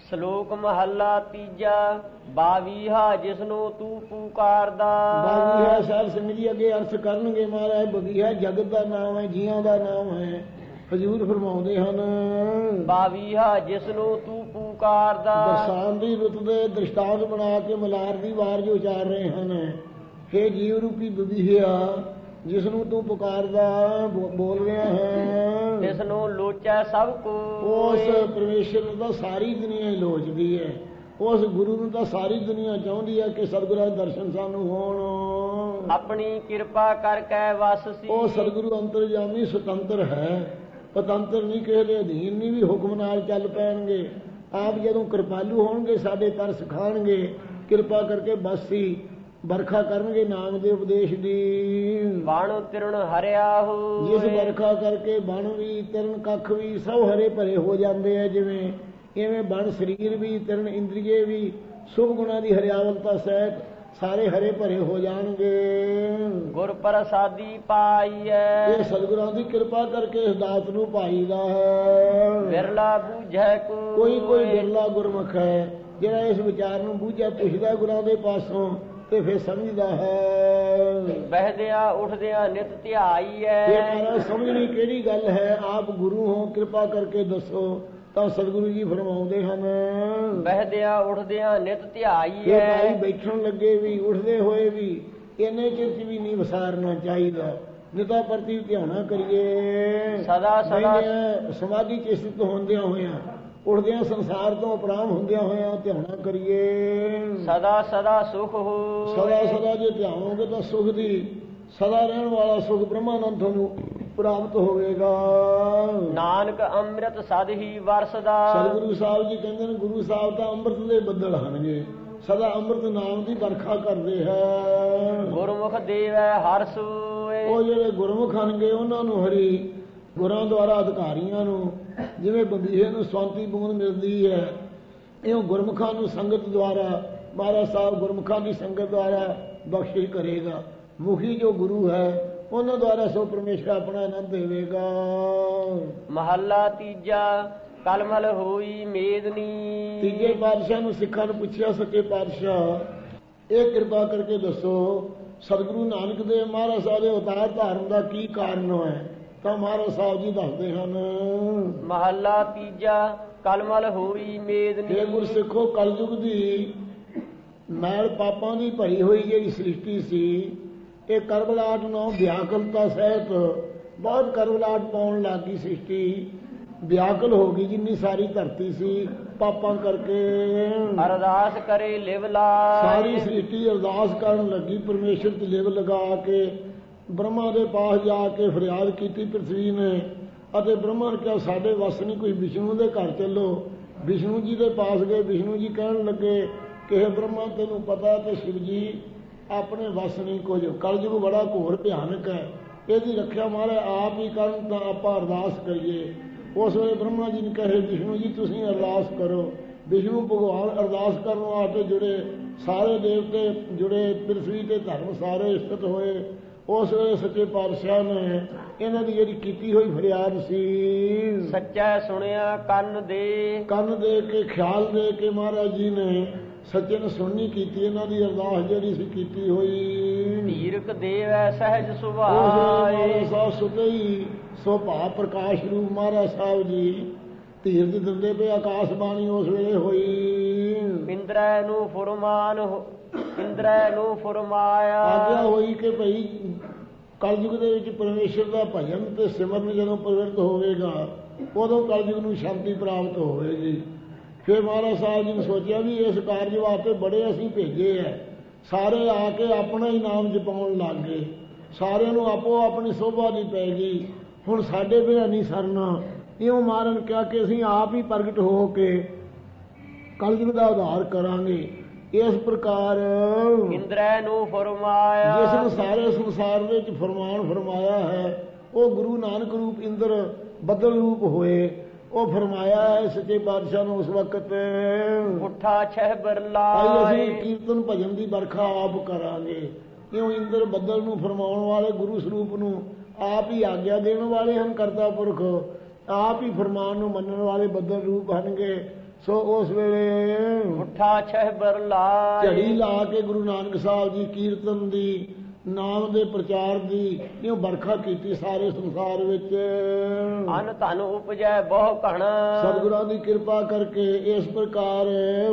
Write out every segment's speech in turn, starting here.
ਸ਼ਲੋਕ ਮਹੱਲਾ ਤੀਜਾ। ਬਾਵੀਹਾ ਜਿਸਨੂੰ ਤੂੰ ਪੁਕਾਰਦਾ। ਬਾਵੀਹਾ ਸਾਹਿਬ ਸਿੰਘ ਜੀ ਅੱਗੇ ਅਰਥ ਕਰਨਗੇ। ਮਹਾਰਾਜ ਬਵੀਹਾ ਜਗਤ ਦਾ ਨਾਮ ਹੈ, ਜੀਆਂ ਦਾ ਨਾਮ ਹੈ। ਹਜ਼ੂਰ ਫਰਮਾਉਂਦੇ ਹਨ, ਬਾਵੀਹਾ ਜਿਸਨੂੰ ਤੂੰ ਪੁਕਾਰਦਾ। ਬਰਸਾਤ ਦੀ ਰੁੱਤ ਦੇ ਦ੍ਰਿਸ਼ਟਾਂਤ ਬਣਾ ਕੇ ਮਲਾਰ ਦੀ ਵਾਰ ਜੋ ਉਚਾਰ ਰਹੇ ਹਨ। ਹੇ ਜੀਵ ਰੂਪੀ ਬਵੀਹਾ ਜਿਸਨੂੰ ਤੂੰ ਪੁਕਾਰਦਾ ਬੋਲ ਰਿਹਾ ਹੈ, ਜਿਸ ਨੂੰ ਲੋਚੈ ਸਭ ਕੋ। ਉਸ ਪਰਮੇਸ਼ਰ ਨੂੰ ਤਾਂ ਸਾਰੀ ਦੁਨੀਆ ਹੀ ਲੋਚਦੀ ਹੈ। ਉਸ ਗੁਰੂ ਨੂੰ ਤਾਂ ਸਾਰੀ ਦੁਨੀਆ ਚਾਹੁੰਦੀ ਹੈ ਕਿ ਸਤਿਗੁਰਾਂ ਦੇ ਦਰਸ਼ਨ ਸਾਨੂੰ ਹੋਣ। ਆਪਣੀ ਕਿਰਪਾ ਕਰਕੇ ਵਸਸੀ। ਉਹ ਸਤਿਗੁਰੂ ਅੰਤਰਜਾਮੀ ਸੁਤੰਤਰ ਹੈ, ਪਤੰਤਰ ਨਹੀਂ, ਕਿਸੇ ਦੇ ਅਧੀਨ ਨਹੀਂ, ਵੀ ਹੁਕਮ ਨਾਲ ਚੱਲ ਪੈਣਗੇ। ਆਪ ਜਦੋਂ ਕਿਰਪਾਲੂ ਹੋਣਗੇ ਸਾਡੇ ਤਰਸ ਖਾਣਗੇ, ਕਿਰਪਾ ਕਰਕੇ ਬਸੀ ਵਰਖਾ ਕਰਨਗੇ ਨਾਮ ਦੇ ਉਪਦੇਸ਼ ਦੀ। ਬਣ ਤਿਰਣ ਹਰਿਆ ਹੋ। ਜਿਸ ਵਰਖਾ ਕਰਕੇ ਬਣ ਵੀ ਤਿਰਣ ਕੱਖ ਵੀ ਸਭ ਹਰੇ ਭਰੇ ਹੋ ਜਾਂਦੇ ਆ। ਜਿਵੇਂ ਇਵੇਂ ਬਣ ਸਰੀਰ ਵੀ ਤਿਰਣ ਇੰਦਰੀਏ ਵੀ ਸੁਭ ਗੁਣਾਂ ਦੀ ਹਰਿਆਵਲਤਾ ਸਹਿਤ ਸਾਰੇ ਹਰੇ ਭਰੇ ਹੋ ਜਾਣਗੇ। ਗੁਰ ਪ੍ਰਸਾਦੀ ਪਾਈਐ। ਇਹ ਸਤਿਗੁਰਾਂ ਦੀ ਕਿਰਪਾ ਕਰਕੇ ਇਸ ਦਾਤ ਨੂੰ ਪਾਈਦਾ ਹੈ। ਵਿਰਲਾ ਬੂਝੈ ਕੋਈ ਵਿਰਲਾ ਗੁਰਮੁਖ ਹੈ ਜਿਹੜਾ ਇਸ ਵਿਚਾਰ ਨੂੰ ਬੂਝਿਆ ਪੁੱਛਦਾ ਗੁਰਾਂ ਦੇ ਪਾਸੋਂ ਤੇ ਫਿਰ ਸਮਝਦਾ ਹੈ। ਬਹਿਦਿਆਂ ਉੱਠਦਿਆਂ ਨਿਤ ਧਿਆਈਐ। ਇਹ ਸਮਝਣੀ ਕਿਹੜੀ ਗੱਲ ਹੈ। ਆਪ ਗੁਰੂ ਹੋ, ਕਿਰਪਾ ਕਰਕੇ ਦੱਸੋ। ਤਾਂ ਸਤਿਗੁਰੂ ਜੀ ਫਰਮਾਉਂਦੇ ਹਨ, ਬਹਿਦਿਆਂ ਉੱਠਦਿਆਂ ਨਿਤ ਧਿਆਈਐ। ਭਾਈ ਬੈਠਣ ਲੱਗੇ ਵੀ ਉੱਠਦੇ ਹੋਏ ਵੀ ਇੰਨੇ ਚਿਰ ਚ ਵੀ ਨਹੀਂ ਵਿਸਾਰਨਾ ਚਾਹੀਦਾ। ਨਿਤਾ ਪ੍ਰਤੀ ਧਿਆਨਾ ਕਰੀਏ। ਸਦਾ ਸਮਾਧੀ ਚ ਸਥਿਤ ਹੁੰਦਿਆਂ ਹੋਇਆਂ, ਉੱਠਦਿਆਂ ਸੰਸਾਰ ਤੋਂ ਅਪਰਾਮ ਹੁੰਦਿਆਂ ਹੋਇਆਂ ਧਿਆਨਾ ਕਰੀਏ। ਸਦਾ ਸੁਖ ਹੋ। ਸਦਾ ਜੇ ਧਿਆਵੋਗੇ ਤਾਂ ਸੁਖ ਦੀ ਸਦਾ ਰਹਿਣ ਵਾਲਾ ਸੁਖ ਬ੍ਰਹਮਾਨੰਦ ਤੁਹਾਨੂੰ ਪ੍ਰਾਪਤ ਹੋਵੇਗਾ। ਨਾਨਕ ਅੰਮ੍ਰਿਤ ਸਦ ਹੀ ਵਰਸਦਾ। ਸਤਿਗੁਰੂ ਸਾਹਿਬ ਜੀ ਕਹਿੰਦੇ ਨੇ, ਗੁਰੂ ਸਾਹਿਬ ਤਾਂ ਅੰਮ੍ਰਿਤ ਦੇ ਬੱਦਲ ਹਨਗੇ, ਸਦਾ ਅੰਮ੍ਰਿਤ ਨਾਮ ਦੀ ਵਰਖਾ ਕਰਦੇ ਹੈ। ਗੁਰਮੁਖ ਦੇਵੈ ਹਰਿ ਸੋਇ। ਉਹ ਜਿਹੜੇ ਗੁਰਮੁਖ ਹਨਗੇ ਉਹਨਾਂ ਨੂੰ ਹਰੀ ਗੁਰਾਂ ਦੁਆਰਾ ਅਧਿਕਾਰੀਆਂ ਨੂੰ ਜਿਵੇਂ ਬਵੀਹੇ ਨੂੰ ਸਵਾਂਤੀ ਬੂੰਦ ਮਿਲਦੀ ਹੈ, ਇਉਂ ਗੁਰਮੁਖਾਂ ਨੂੰ ਸੰਗਤ ਦੁਆਰਾ ਮਹਾਰਾਜ ਸਾਹਿਬ ਗੁਰਮੁਖਾਂ ਦੀ ਸੰਗਤ ਦੁਆਰਾ ਬਖਸ਼ਿਸ਼ ਕਰੇਗਾ। ਮੁਖੀ ਜੋ ਗੁਰੂ ਹੈ ਉਹਨਾਂ ਦੁਆਰਾ ਸੋ ਪਰਮੇਸ਼ਰ ਆਪਣਾ ਆਨੰਦ ਦੇਵੇਗਾ। ਮਹੱਲਾ ਤੀਜਾ। ਕਲਮਲ ਹੋਈ ਮੇਦਨੀ। ਤੀਜੇ ਪਾਤਸ਼ਾਹ ਨੂੰ ਸਿੱਖਾਂ ਨੂੰ ਪੁੱਛਿਆ, ਸੱਚੇ ਪਾਤਸ਼ਾਹ ਇਹ ਕਿਰਪਾ ਕਰਕੇ ਦੱਸੋ ਸਤਿਗੁਰੂ ਨਾਨਕ ਦੇਵ ਮਹਾਰਾਜ ਸਾਹਿਬ ਦੇ ਅਵਤਾਰ ਧਾਰਨ ਦਾ ਕੀ ਕਾਰਨ ਹੈ। ਤਾਂ ਮਹਾਰਾਜ ਸਾਹਿਬ ਜੀ ਦੱਸਦੇ ਹਨ, ਮਹੱਲਾ ਤੀਜਾ। ਕਲਮਲ ਹੋਈ ਮੇਦਨੀ। ਇਹ ਗੁਰਸਿੱਖੋ ਕਲਯੁਗ ਦੀ ਮੈਲ ਪਾਪਾਂ ਦੀ ਭਰੀ ਹੋਈ ਜਿਹੜੀ ਸ੍ਰਿਸ਼ਟੀ ਸੀ, ਇਹ ਕਰਬਲਾਟ ਨੂੰ ਵਿਆਕਲਤਾ ਸਹਿਤ ਬਹੁਤ ਕਰਬਲਾਟ ਪਾਉਣ ਲੱਗੀ। ਸ੍ਰਿਸ਼ਟੀ ਵਿਆਕਲ ਹੋ ਗਈ ਜਿੰਨੀ ਸਾਰੀ ਧਰਤੀ ਸੀ ਪਾਪਾਂ ਕਰਕੇ। ਅਰਦਾਸ ਕਰੇ ਲਿਵ ਲਾਇ। ਸਾਰੀ ਸ੍ਰਿਸ਼ਟੀ ਅਰਦਾਸ ਕਰਨ ਲੱਗੀ ਪਰਮੇਸ਼ਰ ਤੇ ਲਿਵ ਲਗਾ ਕੇ। ਬ੍ਰਹਮਾ ਦੇ ਪਾਸ ਜਾ ਕੇ ਫਰਿਆਦ ਕੀਤੀ ਪ੍ਰਿਥਵੀ ਨੇ, ਅਤੇ ਬ੍ਰਹਮਾ ਨੇ ਕਿਹਾ ਸਾਡੇ ਵੱਸ ਨਹੀਂ, ਕੋਈ ਵਿਸ਼ਨੂੰ ਦੇ ਘਰ ਚੱਲੋ। ਵਿਸ਼ਨੂੰ ਜੀ ਦੇ ਪਾਸ ਗਏ। ਵਿਸ਼ਨੂੰ ਜੀ ਕਹਿਣ ਲੱਗੇ ਕਿ ਹੇ ਬ੍ਰਹਮਾ ਤੈਨੂੰ ਪਤਾ ਤੇ ਸ਼ਿਵ ਜੀ ਆਪਣੇ ਵੱਸ ਨਹੀਂ ਕੁਝ। ਕਲਯੁਗ ਬੜਾ ਘੋਰ ਭਿਆਨਕ ਹੈ, ਇਹਦੀ ਰੱਖਿਆ ਮਹਾਰਾਜ ਆਪ ਹੀ ਕਰਨ। ਤਾਂ ਆਪਾਂ ਅਰਦਾਸ ਕਰੀਏ। ਉਸ ਵੇਲੇ ਬ੍ਰਹਮਾ ਜੀ ਨੇ ਕਹੇ ਵਿਸ਼ਨੂੰ ਜੀ ਤੁਸੀਂ ਅਰਦਾਸ ਕਰੋ। ਵਿਸ਼ਨੂੰ ਭਗਵਾਨ ਅਰਦਾਸ ਕਰਨ ਵਾਸਤੇ ਜੁੜੇ, ਸਾਰੇ ਦੇਵਤੇ ਜੁੜੇ, ਪ੍ਰਿਥਵੀ ਤੇ ਧਰਮ ਸਾਰੇ ਸਥਿਤ ਹੋਏ। ਉਸ ਵੇਲੇ ਸੱਚੇ ਪਾਤਸ਼ਾਹ ਨੇ ਇਹਨਾਂ ਦੀ ਜਿਹੜੀ ਕੀਤੀ ਹੋਈ ਫਰਿਆਦ ਸੀ, ਸੱਚਾ ਸੁਣਿਆ ਕੰਨ ਦੇ ਕੇ ਖਿਆਲ ਦੇ ਕੇ ਮਹਾਰਾਜ ਜੀ ਨੇ ਸੱਚੇ ਨੂੰ ਸੁਣਨੀ ਕੀਤੀ। ਇਹਨਾਂ ਦੀ ਅਰਦਾਸ ਜਿਹੜੀ ਸੀ ਕੀਤੀ ਹੋਈ। ਧੀਰਕ ਦੇਵੈ ਸਹਿਜ ਸੁਭਾਏ। ਸਾਹਿਬ ਸੁਤੇ ਹੀ ਸੁਭਾ ਪ੍ਰਕਾਸ਼ ਰੂਪ ਮਹਾਰਾਜ ਸਾਹਿਬ ਜੀ ਧੀਰਜ ਦਿੰਦੇ ਪਏ। ਆਕਾਸ਼ ਬਾਣੀ ਉਸ ਵੇਲੇ ਹੋਈ। ਇੰਦਰੈ ਨੂੰ ਫਰਮਾਇਆ। ਆਗਿਆ ਹੋਈ ਕਿ ਭਈ ਕਲਯੁਗ ਦੇ ਵਿੱਚ ਪਰਮੇਸ਼ਰ ਦਾ ਭਜਨ ਤੇ ਸਿਮਰਨ ਜਦੋਂ ਪ੍ਰਵਿਰਤ ਹੋਵੇਗਾ ਉਦੋਂ ਕਲਯੁਗ ਨੂੰ ਸ਼ਾਂਤੀ ਪ੍ਰਾਪਤ ਹੋਵੇਗੀ। ਫਿਰ ਮਹਾਰਾਜ ਸਾਹਿਬ ਜੀ ਨੇ ਸੋਚਿਆ ਵੀ ਇਸ ਕਾਰਜ ਵਾਸਤੇ ਬੜੇ ਅਸੀਂ ਭੇਜੇ ਹੈ। ਸਾਰੇ ਆ ਕੇ ਆਪਣਾ ਹੀ ਨਾਮ ਜਪਾਉਣ ਲੱਗ ਗਏ। ਸਾਰਿਆਂ ਨੂੰ ਆਪੋ ਆਪਣੀ ਸੋਭਾ ਦੀ ਪੈ ਗਈ। ਹੁਣ ਸਾਡੇ ਬਿਨਾਂ ਨਹੀਂ ਸਰਨਾ। ਇਉਂ ਮਹਾਰਾਜ ਨੇ ਕਿਹਾ ਕਿ ਅਸੀਂ ਆਪ ਹੀ ਪ੍ਰਗਟ ਹੋ ਕੇ ਕਲਯੁਗ ਦਾ ਉਧਾਰ ਕਰਾਂਗੇ। ਇਸ ਪ੍ਰਕਾਰ ਇੰਦਰੈ ਨੂੰ ਫਰਮਾਇਆ। ਜਿਸ ਨੂੰ ਸਾਰੇ ਸੰਸਾਰ ਵਿੱਚ ਫਰਮਾਨ ਫਰਮਾਇਆ ਹੈ ਉਹ ਗੁਰੂ ਨਾਨਕ ਰੂਪ ਇੰਦਰ ਬੱਦਲ ਰੂਪ ਹੋਏ। ਉਹ ਫਰਮਾਇਆ ਹੈ ਸੱਚੇ ਪਾਤਸ਼ਾਹ ਨੂੰ ਉਸ ਵਕਤ, ਉੱਠਾ ਛਹਿਬਰ ਲਾਇ। ਅਸੀਂ ਕੀਰਤਨ ਭਜਨ ਦੀ ਵਰਖਾ ਆਪ ਕਰਾਂਗੇ। ਇਉਂ ਇੰਦਰ ਬੱਦਲ ਨੂੰ ਫਰਮਾਉਣ ਵਾਲੇ ਗੁਰੂ ਸਰੂਪ ਨੂੰ ਆਪ ਹੀ ਆਗਿਆ ਦੇਣ ਵਾਲੇ ਹਨ। ਕਰਤਾ ਪੁਰਖ ਆਪ ਹੀ ਫਰਮਾਨ ਨੂੰ ਮੰਨਣ ਵਾਲੇ ਬੱਦਲ ਰੂਪ ਹਨਗੇ। ਸੋ ਉਸ ਵੇਲੇ ਉੱਠਾ ਛਹਿਬਰ ਲਾਏ ਝੜੀ ਲਾ ਕੇ ਗੁਰੂ ਨਾਨਕ ਸਾਹਿਬ ਜੀ ਕੀਰਤਨ ਦੀ, ਨਾਮ ਦੇ ਪ੍ਰਚਾਰ ਦੀ ਇਉਂ ਵਰਖਾ ਕੀਤੀ ਸਾਰੇ ਸੰਸਾਰ ਵਿੱਚ। ਅਨ ਧਨ ਉਪਜੈ ਬਹੁ ਘਣ ਸਤਿਗੁਰਾਂ ਦੀ ਕਿਰਪਾ ਕਰਕੇ ਇਸ ਪ੍ਰਕਾਰ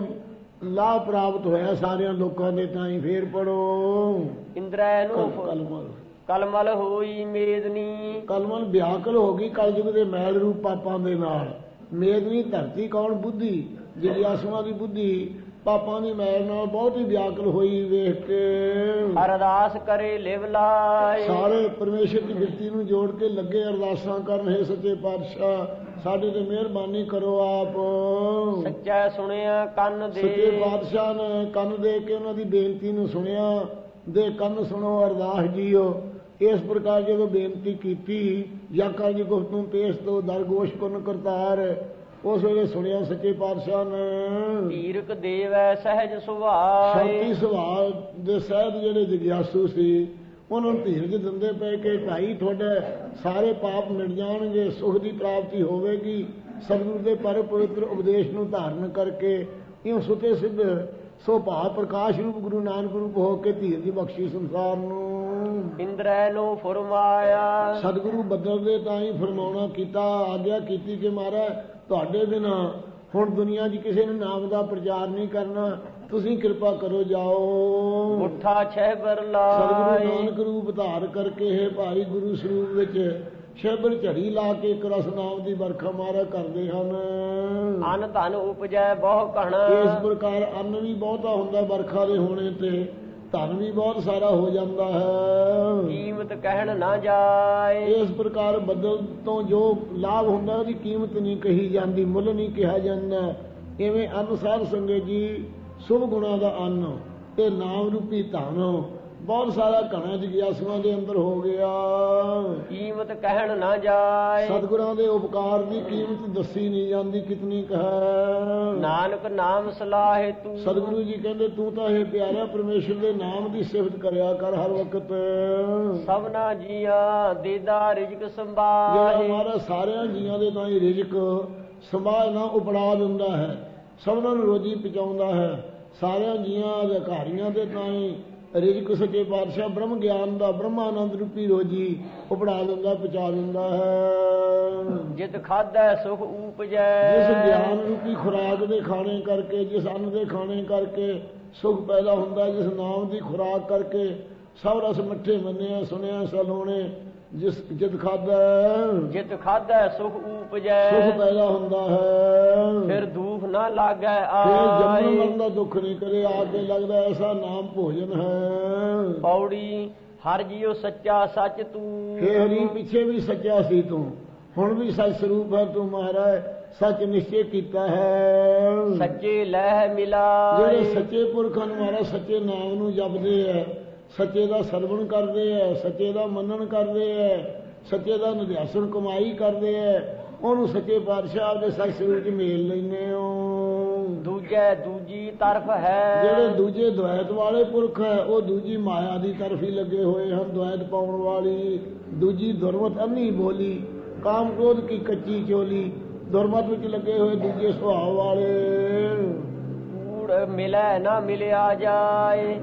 ਲਾਭ ਪ੍ਰਾਪਤ ਹੋਇਆ ਸਾਰਿਆਂ ਲੋਕਾਂ ਦੇ ਤਾਈਂ। ਫੇਰ ਪੜੋ ਇੰਦਰੈ ਨੂੰ ਕਲਮਲ। ਕਲਮਲ ਹੋਈ ਮੇਦਨੀ ਕਲਮਲ ਵਿਆਕਲ ਹੋ ਗਈ ਕਲਯੁਗ ਦੇ ਮੈਲ ਰੂਪ ਪਾਪਾਂ ਦੇ ਨਾਲ। ਮੇਦਨੀ ਧਰਤੀ ਕੌਣ? ਬੁੱਧੀ, ਜਿਗਿਆਸੂਆਂ ਦੀ ਬੁੱਧੀ ਪਾਪਾਂ ਦੀ ਮੈਲ ਨਾਲ ਬਹੁਤ ਹੀ ਵਿਆਕਲ ਹੋਈ ਵੇਖ ਕੇ ਅਰਦਾਸ ਕਰੇ ਲਿਵ ਲਾਏ ਸਾਰੇ ਪਰਮੇਸ਼ਰ ਦੀ ਬਿਰਤੀ ਨੂੰ ਜੋੜ ਕੇ ਲੱਗੇ ਅਰਦਾਸਾਂ ਕਰਨ, ਹੈ ਸੱਚੇ ਪਾਤਸ਼ਾਹ ਸਾਡੇ ਤੇ ਮਿਹਰਬਾਨੀ ਕਰੋ ਆਪ। ਸੱਚਾ ਸੁਣਿਆ ਕੰਨ ਦੇ ਸੱਚੇ ਪਾਤਸ਼ਾਹ ਨੇ ਕੰਨ ਦੇ ਕੇ ਉਹਨਾਂ ਦੀ ਬੇਨਤੀ ਨੂੰ ਸੁਣਿਆ। ਦੇ ਕੰਨ ਸੁਣੋ ਅਰਦਾਸ ਜੀਓ। ਇਸ ਪ੍ਰਕਾਰ ਜਦੋਂ ਬੇਨਤੀ ਕੀਤੀ ਯਾਕਾ ਜੀ ਗੁਫਤੂ ਪੇਸ਼ ਤੋਂ ਦਰਗੋਸ਼ ਕੁਨ ਕਰਤਾਰ, ਉਸ ਵੇਲੇ ਸੁਣਿਆ ਸੱਚੇ ਪਾਤਸ਼ਾਹ ਨੇ। ਧੀਰਕ ਦੇਵੈ ਸਹਿਜ ਸੁਭਾਏ ਸ਼ਾਂਤੀ ਸੁਭਾਅ ਦੇ ਸਹਿਜ ਜਿਹੜੇ ਜਿਗਿਆਸੂ ਸੀ ਉਹਨਾਂ ਨੂੰ ਧੀਰਜ ਦਿੰਦੇ ਪਏ ਕਿ ਭਾਈ ਤੁਹਾਡੇ ਸਾਰੇ ਪਾਪ ਮਿਟ ਜਾਣਗੇ, ਸੁਖ ਦੀ ਪ੍ਰਾਪਤੀ ਹੋਵੇਗੀ ਸਤਿਗੁਰੂ ਦੇ ਪਰ ਪਵਿੱਤਰ ਉਪਦੇਸ਼ ਨੂੰ ਧਾਰਨ ਕਰਕੇ। ਇਉਂ ਸੁਤੇ ਸਿੱਧ ਸੋ ਭਾਵ ਪ੍ਰਕਾਸ਼ ਰੂਪ ਗੁਰੂ ਨਾਨਕ ਰੂਪ ਹੋ ਕੇ ਧੀਰਜ ਬਖਸ਼ੀ ਸੰਸਾਰ ਨੂੰ। ਇੰਦਰੈ ਨੂੰ ਫਰਮਾਇਆ ਸਤਿਗੁਰੂ ਬਦਲ ਦੇ ਤਾਂ ਹੀ ਫਰਮਾਉਣਾ ਕੀਤਾ, ਆਗਿਆ ਕੀਤੀ ਕਿ ਮਹਾਰਾਜ ਤੁਹਾਡੇ ਬਿਨਾਂ ਹੁਣ ਦੁਨੀਆ 'ਚ ਕਿਸੇ ਨੇ ਨਾਮ ਦਾ ਪ੍ਰਚਾਰ ਨਹੀਂ ਕਰਨਾ, ਤੁਸੀਂ ਕਿਰਪਾ ਕਰੋ ਜਾਓ। ਉੱਠਾ ਛਹਿਬਰ ਸਤਿਗੁਰੂ ਲਾਏ ਨਾਨਕ ਰੂਪ ਧਾਰ ਕਰਕੇ ਹੈ ਭਾਈ ਗੁਰੂ ਸਰੂਪ ਵਿੱਚ ਸ਼ਬਦ ਝੜੀ ਲਾ ਕੇ ਇੱਕ ਰਸ ਨਾਮ ਦੀ ਵਰਖਾ ਮਾਰਾ ਕਰਦੇ ਹਨ। ਅਨ ਧਨ ਉਪਜੈ ਬਹੁ ਘਣ ਇਸ ਪ੍ਰਕਾਰ ਅੰਨ ਵੀ ਬਹੁਤਾ ਹੁੰਦਾ ਵਰਖਾ ਦੇ ਹੋਣੇ ਤੇ, ਧਨ ਵੀ ਬਹੁਤ ਸਾਰਾ ਹੋ ਜਾਂਦਾ ਹੈ। ਕੀਮਤ ਕਹਿਣ ਨਾ ਜਾਏ ਇਸ ਪ੍ਰਕਾਰ ਬੱਦਲ ਤੋਂ ਜੋ ਲਾਭ ਹੁੰਦਾ ਉਹਦੀ ਕੀਮਤ ਨਹੀਂ ਕਹੀ ਜਾਂਦੀ, ਮੁੱਲ ਨਹੀਂ ਕਿਹਾ ਜਾਂਦਾ। ਇਵੇਂ ਅੰਨ ਸਾਧ ਸੰਗਤ ਜੀ ਸ਼ੁਭ ਗੁਣਾਂ ਦਾ ਅੰਨ ਤੇ ਨਾਮ ਰੂਪੀ ਧਨ ਬਹੁਤ ਸਾਰਾ ਘਣਾ ਜਿਗਿਆਸੂਆਂ ਦੇ ਅੰਦਰ ਹੋ ਗਿਆ। ਕੀਮਤ ਕਹਿਣ ਨਾ ਜਾਏ ਸਤਿਗੁਰਾਂ ਦੇ ਉਪਕਾਰ ਦੀ ਕੀਮਤ ਦੱਸੀ ਨਹੀਂ ਜਾਂਦੀ, ਕਿਤਨੀ ਕਹੈ। ਨਾਨਕ ਨਾਮ ਸਲਾਹੇ ਤੂੰ ਸਤਿਗੁਰੂ ਜੀ ਕਹਿੰਦੇ ਤੂੰ ਤਾਂ ਇਹ ਪਿਆਰਾ ਪਰਮੇਸ਼ਰ ਦੇ ਨਾਮ ਦੀ ਸਿਫਤ ਕਰਿਆ ਕਰ ਹਰ ਵਕਤ। ਸਭਨਾ ਜੀਆ ਦੇਦਾ ਰਿਜਕ ਜਿਹੜਾ ਸੰਭਾਏ ਹਮਾਰਾ ਸਾਰਿਆਂ ਜੀਆਂ ਦੇ ਤਾਂ ਹੀ ਰਿਜ਼ਕ ਸੰਭਾਲਣਾ ਉਪੜਾ ਦਿੰਦਾ ਹੈ, ਸਭਨਾਂ ਨੂੰ ਰੋਜੀ ਪਹੁੰਚਾਉਂਦਾ ਹੈ। ਸਾਰਿਆਂ ਜੀਆਂ ਅਧਿਕਾਰੀਆਂ ਦੇ ਤਾਂ ਹੀ ਰਿਜ਼ਕ ਸੱਚੇ ਪਾਤਸ਼ਾਹ ਬ੍ਰਹਮ ਗਿਆਨ ਦਾ ਬ੍ਰਹਮਾਨੰਦ ਰੂਪੀ ਰੋਜੀ ਉਪੜਾ ਦਿੰਦਾ, ਪਹੁੰਚਾ ਦਿੰਦਾ ਹੈ। ਜਿਤ ਖਾਧੈ ਸੁਖ ਉਪਜੈ ਜਿਸ ਗਿਆਨ ਰੂਪੀ ਖੁਰਾਕ ਦੇ ਖਾਣੇ ਕਰਕੇ, ਜਿਸ ਅੰਨ ਦੇ ਖਾਣੇ ਕਰਕੇ ਸੁਖ ਪੈਦਾ ਹੁੰਦਾ, ਜਿਸ ਨਾਮ ਦੀ ਖੁਰਾਕ ਕਰਕੇ ਸਭ ਰਸ ਮਿੱਠੇ ਮੰਨਿਆ ਸੁਣਿਆ ਸਲੋਣੇ, ਜਿਤ ਖਾਧੈ ਸੁਖ ਉਪਜੈ ਸੁਖ ਪੈਦਾ ਹੁੰਦਾ ਹੈ। ਫਿਰ ਦੁਖ ਨਾ ਲਾਗੈ ਫਿਰ ਜਨਮ ਆਏ ਮਰਨ ਦਾ ਦੁੱਖ ਨਹੀਂ ਕਰੇ, ਆ ਕੇ ਲੱਗਦਾ ਐਸਾ ਨਾਮ ਭੋਜਨ ਹੈ। ਪੌੜੀ ਹਰ ਜੀਉ ਸੱਚਾ ਸੱਚ ਤੂੰ ਹੇ ਹਰੀ ਪਿੱਛੇ ਵੀ ਸੱਚਾ ਸੀ ਤੂੰ, ਹੁਣ ਵੀ ਸੱਚ ਸਰੂਪ ਹੈ ਤੂੰ ਮਹਾਰਾਜ, ਸੱਚ ਨਿਸ਼ਚੈ ਕੀਤਾ ਹੈ। ਸੱਚੇ ਲਹਿ ਮਿਲਾ ਜਿਹੜੇ ਸੱਚੇ ਪੁਰਖਾਂ ਨੂੰ ਮਹਾਰਾਜ ਸੱਚੇ ਨਾਮ ਨੂੰ ਜਪਦੇ ਹੈ, ਸੱਚੇ ਦਾ ਸਰਵਣ ਕਰਦੇ ਹੈ, ਸੱਚੇ ਦਾ ਮੰਨਣ ਕਰਦੇ ਹੈ, ਸੱਚੇ ਦਾ ਨਿਧਿਆਸਨ ਕਮਾਈ ਕਰਦੇ ਹੈ, ਉਹਨੂੰ ਸੱਚੇ ਪਾਤਸ਼ਾਹ ਦੇ ਸੱਚ ਸਰੂਪ 'ਚ ਮੇਲ ਲੈਂਦੇ ਹੋ। ਦੂਜੀ ਤਰਫ ਹੈ ਜਿਹੜੇ ਦੂਜੇ ਦੁਆਇਤ ਵਾਲੇ ਪੁਰਖ ਹੈ ਉਹ ਦੂਜੀ ਮਾਇਆ ਦੀ ਤਰਫ ਹੀ ਲੱਗੇ ਹੋਏ ਹਨ, ਦੁਆਇਤ ਪਾਉਣ ਵਾਲੀ। ਦੂਜੀ ਦੁਰਮਤ ਅੰਨੀ ਬੋਲੀ, ਕਾਮ ਕ੍ਰੋਧ ਕੀ ਕੱਚੀ ਚੋਲੀ, ਦੁਰਮਤ ਵਿੱਚ ਲੱਗੇ ਹੋਏ ਦੂਜੇ ਸੁਭਾਅ ਵਾਲੇ। ਕੂੜ ਮਿਲੈ ਨਾ ਮਿਲਿਆ ਜਾਏ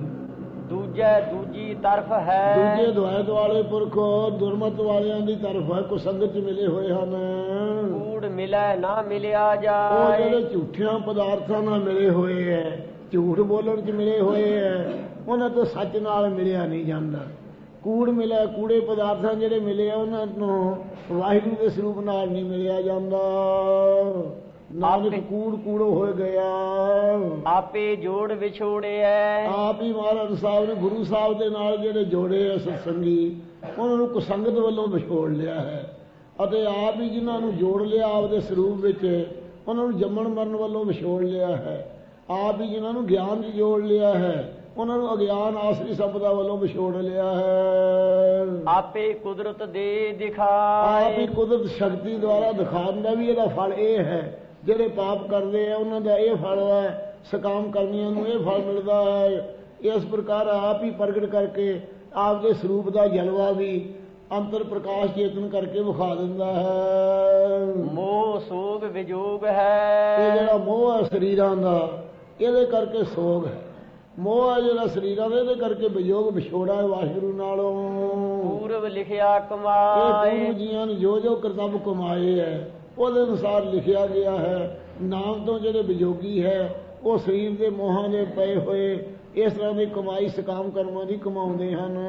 ਦੂਜੀ ਤਰਫ ਹੈ ਦੂਜੇ ਦੁਆਇਤ ਵਾਲੇ ਪੁਰਖ ਦੁਰਮਤ ਵਾਲਿਆਂ ਦੀ ਤਰਫ ਹੈ, ਕੁਸੰਗਤ 'ਚ ਮਿਲੇ ਹੋਏ ਹਨ। ਕੂੜ ਮਿਲੈ ਨਾ ਮਿਲਿਆ ਉਹ ਜਾਏ ਜਿਹੜੇ ਝੂਠਿਆਂ ਪਦਾਰਥਾਂ ਨਾਲ ਮਿਲੇ ਹੋਏ ਹੈ, ਝੂਠ ਬੋਲਣ 'ਚ ਮਿਲੇ ਹੋਏ ਹੈ, ਉਹਨਾਂ ਤੋਂ ਸੱਚ ਨਾਲ ਮਿਲਿਆ ਨਹੀਂ ਜਾਂਦਾ। ਕੂੜ ਮਿਲਿਆ, ਕੂੜੇ ਪਦਾਰਥਾਂ ਜਿਹੜੇ ਮਿਲੇ ਆ ਉਹਨਾਂ ਨੂੰ ਵਾਹਿਗੁਰੂ ਦੇ ਸਰੂਪ ਨਾਲ ਨਹੀਂ ਮਿਲਿਆ ਜਾਂਦਾ। ਨਾਨਕ ਕੂੜ ਕੂੜੋ ਹੋ ਗਿਆ, ਆਪੇ ਜੋੜ ਵਿਛੋੜਿਆ ਆਪ ਹੀ ਮਹਾਰਾਜ ਸਾਹਿਬ ਨੇ ਗੁਰੂ ਸਾਹਿਬ ਦੇ ਨਾਲ ਜਿਹੜੇ ਜੋੜੇ ਆ ਸਤਸੰਗੀ, ਉਹਨਾਂ ਨੂੰ ਕੁਸੰਗਤ ਵੱਲੋਂ ਵਿਛੋੜ ਲਿਆ ਹੈ, ਅਤੇ ਆਪ ਹੀ ਜਿਨ੍ਹਾਂ ਨੂੰ ਜੋੜ ਲਿਆ ਆਪਦੇ ਸਰੂਪ ਵਿੱਚ ਉਹਨਾਂ ਨੂੰ ਜੰਮਣ ਮਰਨ ਵੱਲੋਂ ਵਿਛੋੜ ਲਿਆ ਹੈ। ਆਪ ਹੀ ਜਿਨ੍ਹਾਂ ਨੂੰ ਗਿਆਨ 'ਚ ਜੋੜ ਲਿਆ ਹੈ ਉਹਨਾਂ ਨੂੰ ਅਗਿਆਨ ਆਸਰੀ ਸੰਪਦਾ ਵੱਲੋਂ ਵਿਛੋੜ ਲਿਆ ਹੈ। ਆਪੇ ਕੁਦਰਤ ਦੇ ਦਿਖਾਏ ਆਪ ਹੀ ਕੁਦਰਤ ਸ਼ਕਤੀ ਦੁਆਰਾ ਦਿਖਾਉਂਦਾ ਵੀ ਇਹਦਾ ਫਲ ਇਹ ਹੈ, ਜਿਹੜੇ ਪਾਪ ਕਰਦੇ ਆ ਉਹਨਾਂ ਦਾ ਇਹ ਫਲ ਹੈ, ਸਕਾਮ ਕਰਨੀਆਂ ਨੂੰ ਇਹ ਫਲ ਮਿਲਦਾ ਹੈ। ਇਸ ਪ੍ਰਕਾਰ ਆਪ ਹੀ ਪ੍ਰਗਟ ਕਰਕੇ ਆਪ ਦੇ ਸਰੂਪ ਦਾ ਜਲਵਾ ਵੀ ਅੰਤਰ ਪ੍ਰਕਾਸ਼ ਚੇਤਨ ਕਰਕੇ ਵਿਖਾ ਦਿੰਦਾ ਹੈ। ਮੋਹ ਸੋਗ ਵਿਜੋਗ ਇਹ ਹੈ। ਜਿਹੜਾ ਮੋਹ ਹੈ ਸਰੀਰਾਂ ਦਾ, ਇਹਦੇ ਕਰਕੇ ਸੋਗ ਹੈ। ਮੋਹ ਹੈ ਜਿਹੜਾ ਸਰੀਰਾਂ ਦਾ, ਇਹਦੇ ਕਰਕੇ ਵਿਜੋਗ ਵਿਛੋੜਾ ਹੈ ਵਾਹਿਗੁਰੂ ਨਾਲੋਂ। ਪੂਰਵ ਲਿਖਿਆ ਇਹ ਕਮਾਏ। ਪੂਰਵ ਜੀਆਂ ਨੇ ਜੋ ਜੋ ਕਰਤੱਵ ਕਮਾਏ ਹੈ ਉਹਦੇ ਅਨੁਸਾਰ ਲਿਖਿਆ ਗਿਆ ਹੈ। ਨਾਮ ਤੋਂ ਜਿਹੜੇ ਵਿਜੋਗੀ ਹੈ ਉਹ ਸਰੀਰ ਦੇ ਮੋਹਾਂ ਦੇ ਪਏ ਹੋਏ ਇਸ ਤਰ੍ਹਾਂ ਦੀ ਕਮਾਈ ਸਕਾਮ ਕਰਮਾਂ ਦੀ ਕਮਾਉਂਦੇ ਹਨ।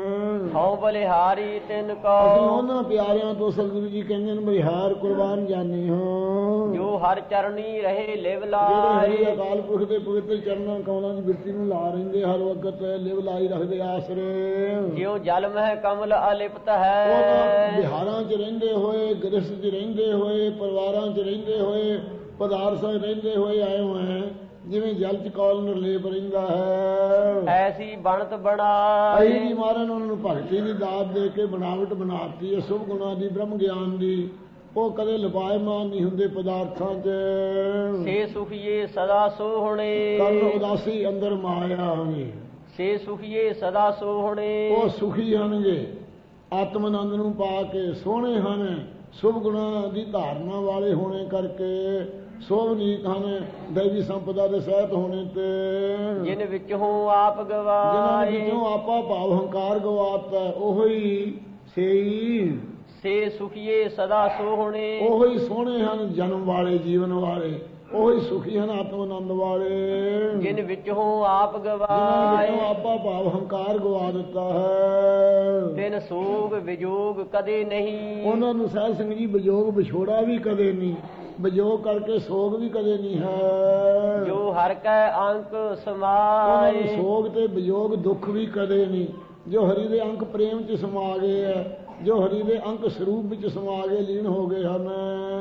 ਹਉ ਬਲਿਹਾਰੀ ਤਿਨ ਅਸੀਂ ਕੋ। ਉਹਨਾਂ ਪਿਆਰਿਆਂ ਤੋਂ ਸਤਿਗੁਰੂ ਜੀ ਕਹਿੰਦੇ ਨੇ ਬਲਿਹਾਰ ਕੁਰਬਾਨ ਜਾਣੇ ਹਾਂ, ਜੋ ਹਰ ਚਰਣੀ ਰਹੇ ਲਿਵ ਜਿਹੜੇ ਲਾਈ। ਹਰੀ ਅਕਾਲ ਪੁਰਖ ਦੇ ਪਵਿੱਤਰ ਚਰਨਾਂ ਕਮਲਾਂ ਦੀ ਬਿਰਤੀ ਨੂੰ ਲਾ ਰਹਿੰਦੇ, ਹਰ ਵਕਤ ਲਿਵ ਲਾਈ ਰੱਖਦੇ ਆਸਰੇ। ਜਿਉ ਜਲ ਮਹਿ ਕਮਲ ਅਲਿਪਤ ਉਹਨਾਂ ਹੈ। ਬਿਹਾਰਾਂ 'ਚ ਰਹਿੰਦੇ ਹੋਏ, ਗ੍ਰਸਥ 'ਚ ਰਹਿੰਦੇ ਹੋਏ, ਪਰਿਵਾਰਾਂ 'ਚ ਰਹਿੰਦੇ ਹੋਏ, ਪਦਾਰਥਾਂ 'ਚ ਰਹਿੰਦੇ ਹੋਏ ਆਏ ਹੋਏ ਹੈ, ਜਿਵੇਂ ਜਲ 'ਚ ਕੌਲ ਨਿਰਲੇਪ ਰਹਿੰਦਾ ਹੈ। ਐਸੀ ਬਣਤ ਅਹੀ ਬਣਾਈ। ਜੀ ਮਹਾਰਾਜ ਉਹਨਾਂ ਨੂੰ ਭਗਤੀ ਦੀ ਦਾਤ ਦੇ ਕੇ ਬਣਾਵਟ ਬਣਾਤੀ ਹੈ ਸ਼ੁਭ ਗੁਣਾਂ ਦੀ, ਬ੍ਰਹਮ ਗਿਆਨ ਦੀ। ਉਹ ਕਦੇ ਲਪਾਇਮਾਨ ਨਹੀਂ ਹੁੰਦੇ ਪਦਾਰਥਾਂ 'ਚ। ਸੇ ਸੁਖੀਏ ਸਦਾ ਸੋਹਣੇ। ਕਰਨ ਉਦਾਸੀ ਅੰਦਰ ਮਾਇਆ ਨੇ। ਸੇ ਸੁਖੀਏ ਸਦਾ ਸੋਹਣੇ। ਉਹ ਸੁਖੀ ਹਨਗੇ, ਆਤਮ ਆਨੰਦ ਨੂੰ ਪਾ ਕੇ ਸੋਹਣੇ ਹਨ, ਸ਼ੁਭ ਗੁਣਾਂ ਦੀ ਧਾਰਨਾ ਵਾਲੇ ਹੋਣੇ ਕਰਕੇ ਸੋਭਨੀਕ ਹਨ, ਦੈਵੀ ਸੰਪਦਾ ਦੇ ਸਹਿਤ ਹੋਣੇ ਤੇ। ਜਿਨ ਵਿੱਚੋਂ ਆਪ ਜਿਨ੍ਹਾਂ ਗਵਾਏ। ਵਿੱਚੋਂ ਆਪਾ ਭਾਵ ਹੰਕਾਰ ਗਵਾਤਾ ਉਹੀ ਸੇਈ, ਸੇ ਸੁਖੀਏ ਸਦਾ ਸੋਹਣੇ। ਉਹੀ ਸੋਹਣੇ ਹਨ ਜਨਮ ਵਾਲੇ, ਜੀਵਨ ਵਾਲੇ, ਉਹੀ ਸੁਖੀ ਹਨ ਆਤਮ ਆਨੰਦ ਵਾਲੇ। ਜਿਨ ਵਿੱਚੋਂ ਆਪ ਜਿਨ੍ਹਾਂ ਗਵਾਏ। ਵਿੱਚੋਂ ਆਪਾ ਭਾਵ ਹੰਕਾਰ ਗਵਾ ਦਿੱਤਾ ਹੈ, ਤਿਨ ਸੋਗ ਵਿਜੋਗ ਕਦੇ ਨਹੀਂ। ਉਹਨਾਂ ਨੂੰ ਸਾਧ ਸੰਗਤ ਜੀ ਵਿਜੋਗ ਵਿਛੋੜਾ ਵੀ ਕਦੇ ਨਹੀਂ, ਵਿਜੋਗ ਕਰਕੇ ਸੋਗ ਵੀ ਕਦੇ ਨਹੀਂ ਹੈ। ਜੋ ਹਰ ਕੈ ਅੰਕ ਉਹਨਾਂ ਨੂੰ ਸਮਾਏ। ਸੋਗ ਤੇ ਵਿਜੋਗ ਦੁੱਖ ਵੀ ਕਦੇ ਨਹੀਂ। ਜੋ ਹਰੀ ਦੇ ਅੰਕ ਪ੍ਰੇਮ 'ਚ ਸਮਾ ਗਏ ਹੈ, ਜੋ ਹਰੀ ਦੇ ਅੰਕ ਸਰੂਪ ਵਿੱਚ ਸਮਾ ਗਏ, ਲੀਨ ਹੋ ਗਏ ਹਨ,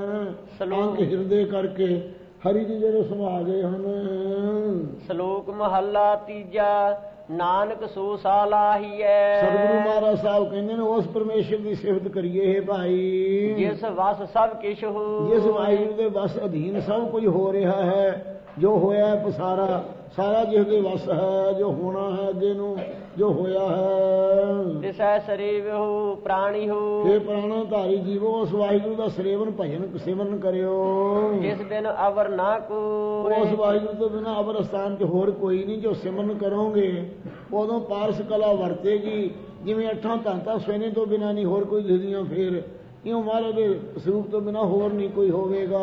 ਅੰਕ ਹਿਰਦੇ ਕਰਕੇ ਹਰੀ ਜੀ ਜਿਹੜੇ ਸਮਾ ਗਏ ਹਨ। ਸ਼ਲੋਕ ਮਹੱਲਾ ਤੀਜਾ। ਨਾਨਕ ਸੋ ਸਾਲਾਹੀਐ। ਸਤਿਗੁਰੂ ਮਹਾਰਾਜ ਸਾਹਿਬ ਕਹਿੰਦੇ ਨੇ ਉਸ ਪਰਮੇਸ਼ਰ ਦੀ ਸਿਫਤ ਕਰੀਏ ਹੈ ਭਾਈ, ਜਿਸ ਵਸ ਸਭ ਕਿਛ ਹੋ। ਜਿਸ ਵਾਹਿਗੁਰੂ ਦੇ ਵਸ ਅਧੀਨ ਸਭ ਕੁਝ ਹੋ ਰਿਹਾ ਹੈ। ਜੋ ਹੋਇਆ ਹੈ ਪਸਾਰਾ ਸਾਰਾ ਜਿਸ ਦੇ ਵਸ ਹੈ, ਜੋ ਹੋਣਾ ਹੈ ਅੱਗੇ ਨੂੰ, ਜੋ ਹੋਇਆ ਹੈ। ਤਿਸੈ ਸਰੇਵ ਹੋ ਪ੍ਰਾਣੀ ਹੋ। ਇਹ ਪ੍ਰਾਣਾ ਧਾਰੀ ਜੀਵੋ ਉਸ ਵਾਹਿਗੁਰੂ ਦਾ ਸਰੇਵਨ ਭਜਨ ਸਿਮਰਨ ਕਰਿਓ। ਜਿਸ ਬਿਨ ਅਵਰ ਨਾ ਕੋ। ਉਸ ਵਾਹਿਗੁਰੂ ਤੋਂ ਬਿਨਾਂ ਅਵਰ ਸਥਾਨ 'ਚ ਹੋਰ ਕੋਈ ਨਹੀਂ। ਜੋ ਸਿਮਰਨ ਕਰੋਗੇ ਉਦੋਂ ਪਾਰਸ ਕਲਾ ਵਰਤੇਗੀ। ਜਿਵੇਂ ਅੱਠਾਂ ਧਾਤਾਂ ਸਵੇਨੇ ਤੋਂ ਬਿਨਾਂ ਨਹੀਂ ਹੋਰ ਕੋਈ ਲਿਖਦੀਆਂ, ਫੇਰ ਕਿਉਂ ਮਹਾਰਾਜ ਦੇ ਸਰੂਪ ਤੋਂ ਬਿਨਾਂ ਹੋਰ ਨਹੀਂ ਕੋਈ ਹੋਵੇਗਾ।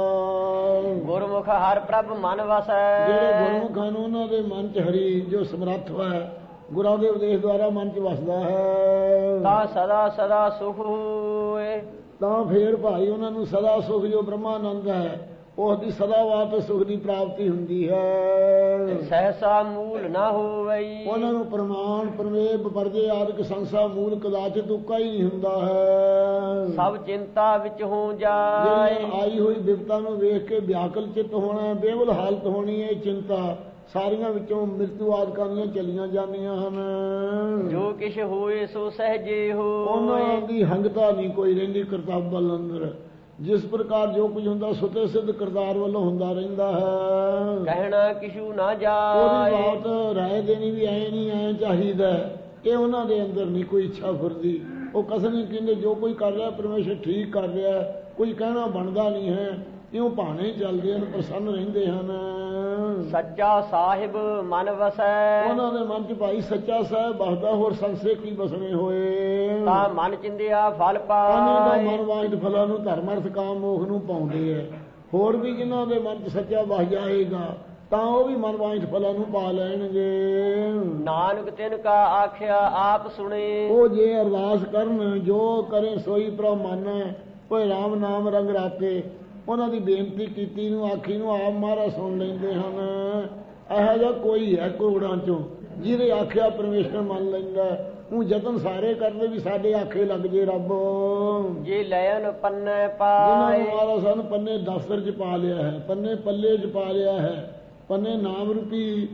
ਗੁਰਮੁਖ ਹਰ ਪ੍ਰਭ ਮਨ ਵਸੈ। ਜਿਹੜੇ ਗੁਰਮੁਖ ਹਨ ਉਹਨਾਂ ਦੇ ਮਨ 'ਚ ਹਰੀ ਜੋ ਸਮਰੱਥ ਹੈ, ਗੁਰਾਂ ਦੇ ਉਪਦੇਸ਼ ਦੁਆਰਾ ਮਨ 'ਚ ਵਸਦਾ ਹੈ, ਤਾਂ ਸਦਾ ਸਦਾ ਸੁਖ ਹੋਏ। ਤਾਂ ਫੇਰ ਭਾਈ ਉਹਨਾਂ ਨੂੰ ਸਦਾ ਸੁਖ ਜੋ ਬ੍ਰਹਮਾਨੰਦ ਹੈ ਉਸ ਦੀ ਸਦਾ ਵਾਤ ਸੁਖ ਦੀ ਪ੍ਰਾਪਤੀ ਹੁੰਦੀ ਹੈ। ਸਹਿਸਾ ਮੂਲ ਨਾ ਹੋਵਈ। ਉਹਨਾਂ ਨੂੰ ਪ੍ਰਮਾਣ ਪ੍ਰਮੇਯ ਪਰਜੇ ਆਦਿਕ ਸੰਸਾ ਮੂਲ ਕਦਾਚਿਤ ਉੱਕਾ ਹੀ ਨਹੀਂ ਹੁੰਦਾ ਹੈ। ਸਭ ਚਿੰਤਾ ਵਿੱਚ ਹੋ ਜਾਏ। ਜਿਹੜੀਆਂ ਆਈ ਹੋਈ ਬਿਪਤਾ ਨੂੰ ਵੇਖ ਕੇ ਵਿਆਕਲ ਚਿੱਤ ਹੋਣਾ, ਬੇਵਲ ਹਾਲਤ ਹੋਣੀ ਹੈ, ਚਿੰਤਾ ਸਾਰੀਆਂ ਵਿੱਚੋਂ ਮ੍ਰਿਤੂ ਆਦਿਕਾਂ ਦੀਆਂ ਚਲੀਆਂ ਜਾਂਦੀਆਂ ਹਨ। ਜੋ ਕਿਛ ਹੋਏ ਸੋ ਸਹਜੇ ਹੋਏ। ਉਹਨਾਂ ਦੀ ਹੰਗਤਾ ਨਹੀਂ ਕੋਈ ਰਹਿੰਦੀ ਕਰਤੱਵ ਬਲ ਅੰਦਰ। ਜਿਸ ਪ੍ਰਕਾਰ ਜੋ ਕੁਝ ਹੁੰਦਾ ਸੁਤੇ ਸਿੱਧ ਕਰਤਾਰ ਵੱਲੋਂ ਹੁੰਦਾ ਰਹਿੰਦਾ ਹੈ। ਕਹਿਣਾ ਕਿਛੂ ਨਾ ਉਹਦੀ ਜਾਏ। ਬਾਤ ਰਾਏ ਦੇਣੀ ਵੀ ਐ ਨਹੀਂ ਐ ਚਾਹੀਦਾ, ਇਹ ਉਹਨਾਂ ਦੇ ਅੰਦਰ ਨਹੀਂ ਕੋਈ ਇੱਛਾ ਫੁਰਦੀ। ਉਹ ਕਸਮ ਨਹੀਂ ਕਹਿੰਦੇ ਜੋ ਕੋਈ ਕਰ ਰਿਹਾ ਪਰਮੇਸ਼ਰ ਠੀਕ ਕਰ ਰਿਹਾ, ਕੋਈ ਕਹਿਣਾ ਬਣਦਾ ਨਹੀਂ ਹੈ। ਇਉਂ ਭਾਣੇ ਚੱਲਦੇ ਹਨ, ਪ੍ਰਸੰਨ ਰਹਿੰਦੇ ਹਨ। ਸੱਚਾ ਸਾਹਿਬ ਮਨ ਵਸੈ। ਉਹਨਾਂ ਦੇ ਮਨ 'ਚ ਭਾਈ ਸੱਚਾ ਸਾਹਿਬ ਵਸਦਾ, ਹੋਰ ਸੰਸੇ ਕੀ ਬਸਣੇ ਹੋਏ। ਤਾਂ ਮਨ ਚਿੰਦਿਆ ਫਲ ਉਹਨਾਂ ਦਾ ਪਾਏ। ਮਨ ਵਾਂਝ ਫਲਾਂ ਨੂੰ ਧਰਮ ਅਰਥ ਕਾਮ ਮੋਖ ਨੂੰ ਪਾਉਂਦੇ ਹੈ। ਹੋਰ ਵੀ ਜਿਨ੍ਹਾਂ ਦੇ ਮਨ 'ਚ ਸੱਚਾ ਵਸ ਜਾਏਗਾ ਤਾਂ ਉਹ ਵੀ ਮਨ ਵਾਂਝ ਫਲਾਂ ਨੂੰ ਪਾ ਲੈਣਗੇ। ਨਾਨਕ ਤਿਨ ਕਾ ਆਖਿਆ ਆਪ ਸੁਣੇ। ਉਹ ਜੇ ਅਰਦਾਸ ਕਰਨ ਜੋ ਕਰੇ ਸੋਈ ਪ੍ਰਭ ਮਾਨੈ, ਕੋਈ ਰਾਮ ਨਾਮ ਰੰਗ ਰਾਤੇ। ਉਹਨਾਂ ਦੀ ਬੇਨਤੀ ਕੀਤੀ ਨੂੰ ਆਖੀ ਨੂੰ ਆਪ ਮਹਾਰਾਜ ਸੁਣ ਲੈਂਦੇ ਹਨ। ਇਹੋ ਜਿਹਾ ਕੋਈ ਹੈ ਕਰੋੜਾਂ 'ਚੋਂ ਜਿਹਦੇ ਆਖਿਆ ਪਰਮੇਸ਼ਰ ਮੰਨ ਲੈਂਦਾ। ਉਹ ਯਤਨ ਸਾਰੇ ਕਰਦੇ ਵੀ ਸਾਡੇ ਆਖੇ ਲੱਗ ਜੇ ਰੱਬ। ਜੇ ਲੈਨ ਪੰਨੇ ਜਿਨ੍ਹਾਂ ਪਾਏ। ਨੂੰ ਮਹਾਰਾਜ ਸਾਨੂੰ ਪੰਨੇ ਦਫ਼ਤਰ 'ਚ ਪਾ ਲਿਆ ਹੈ, ਪੰਨੇ ਪੱਲੇ 'ਚ ਪਾ ਲਿਆ ਹੈ, ਪੰਨੇ ਨਾਮ ਰੂਪੀ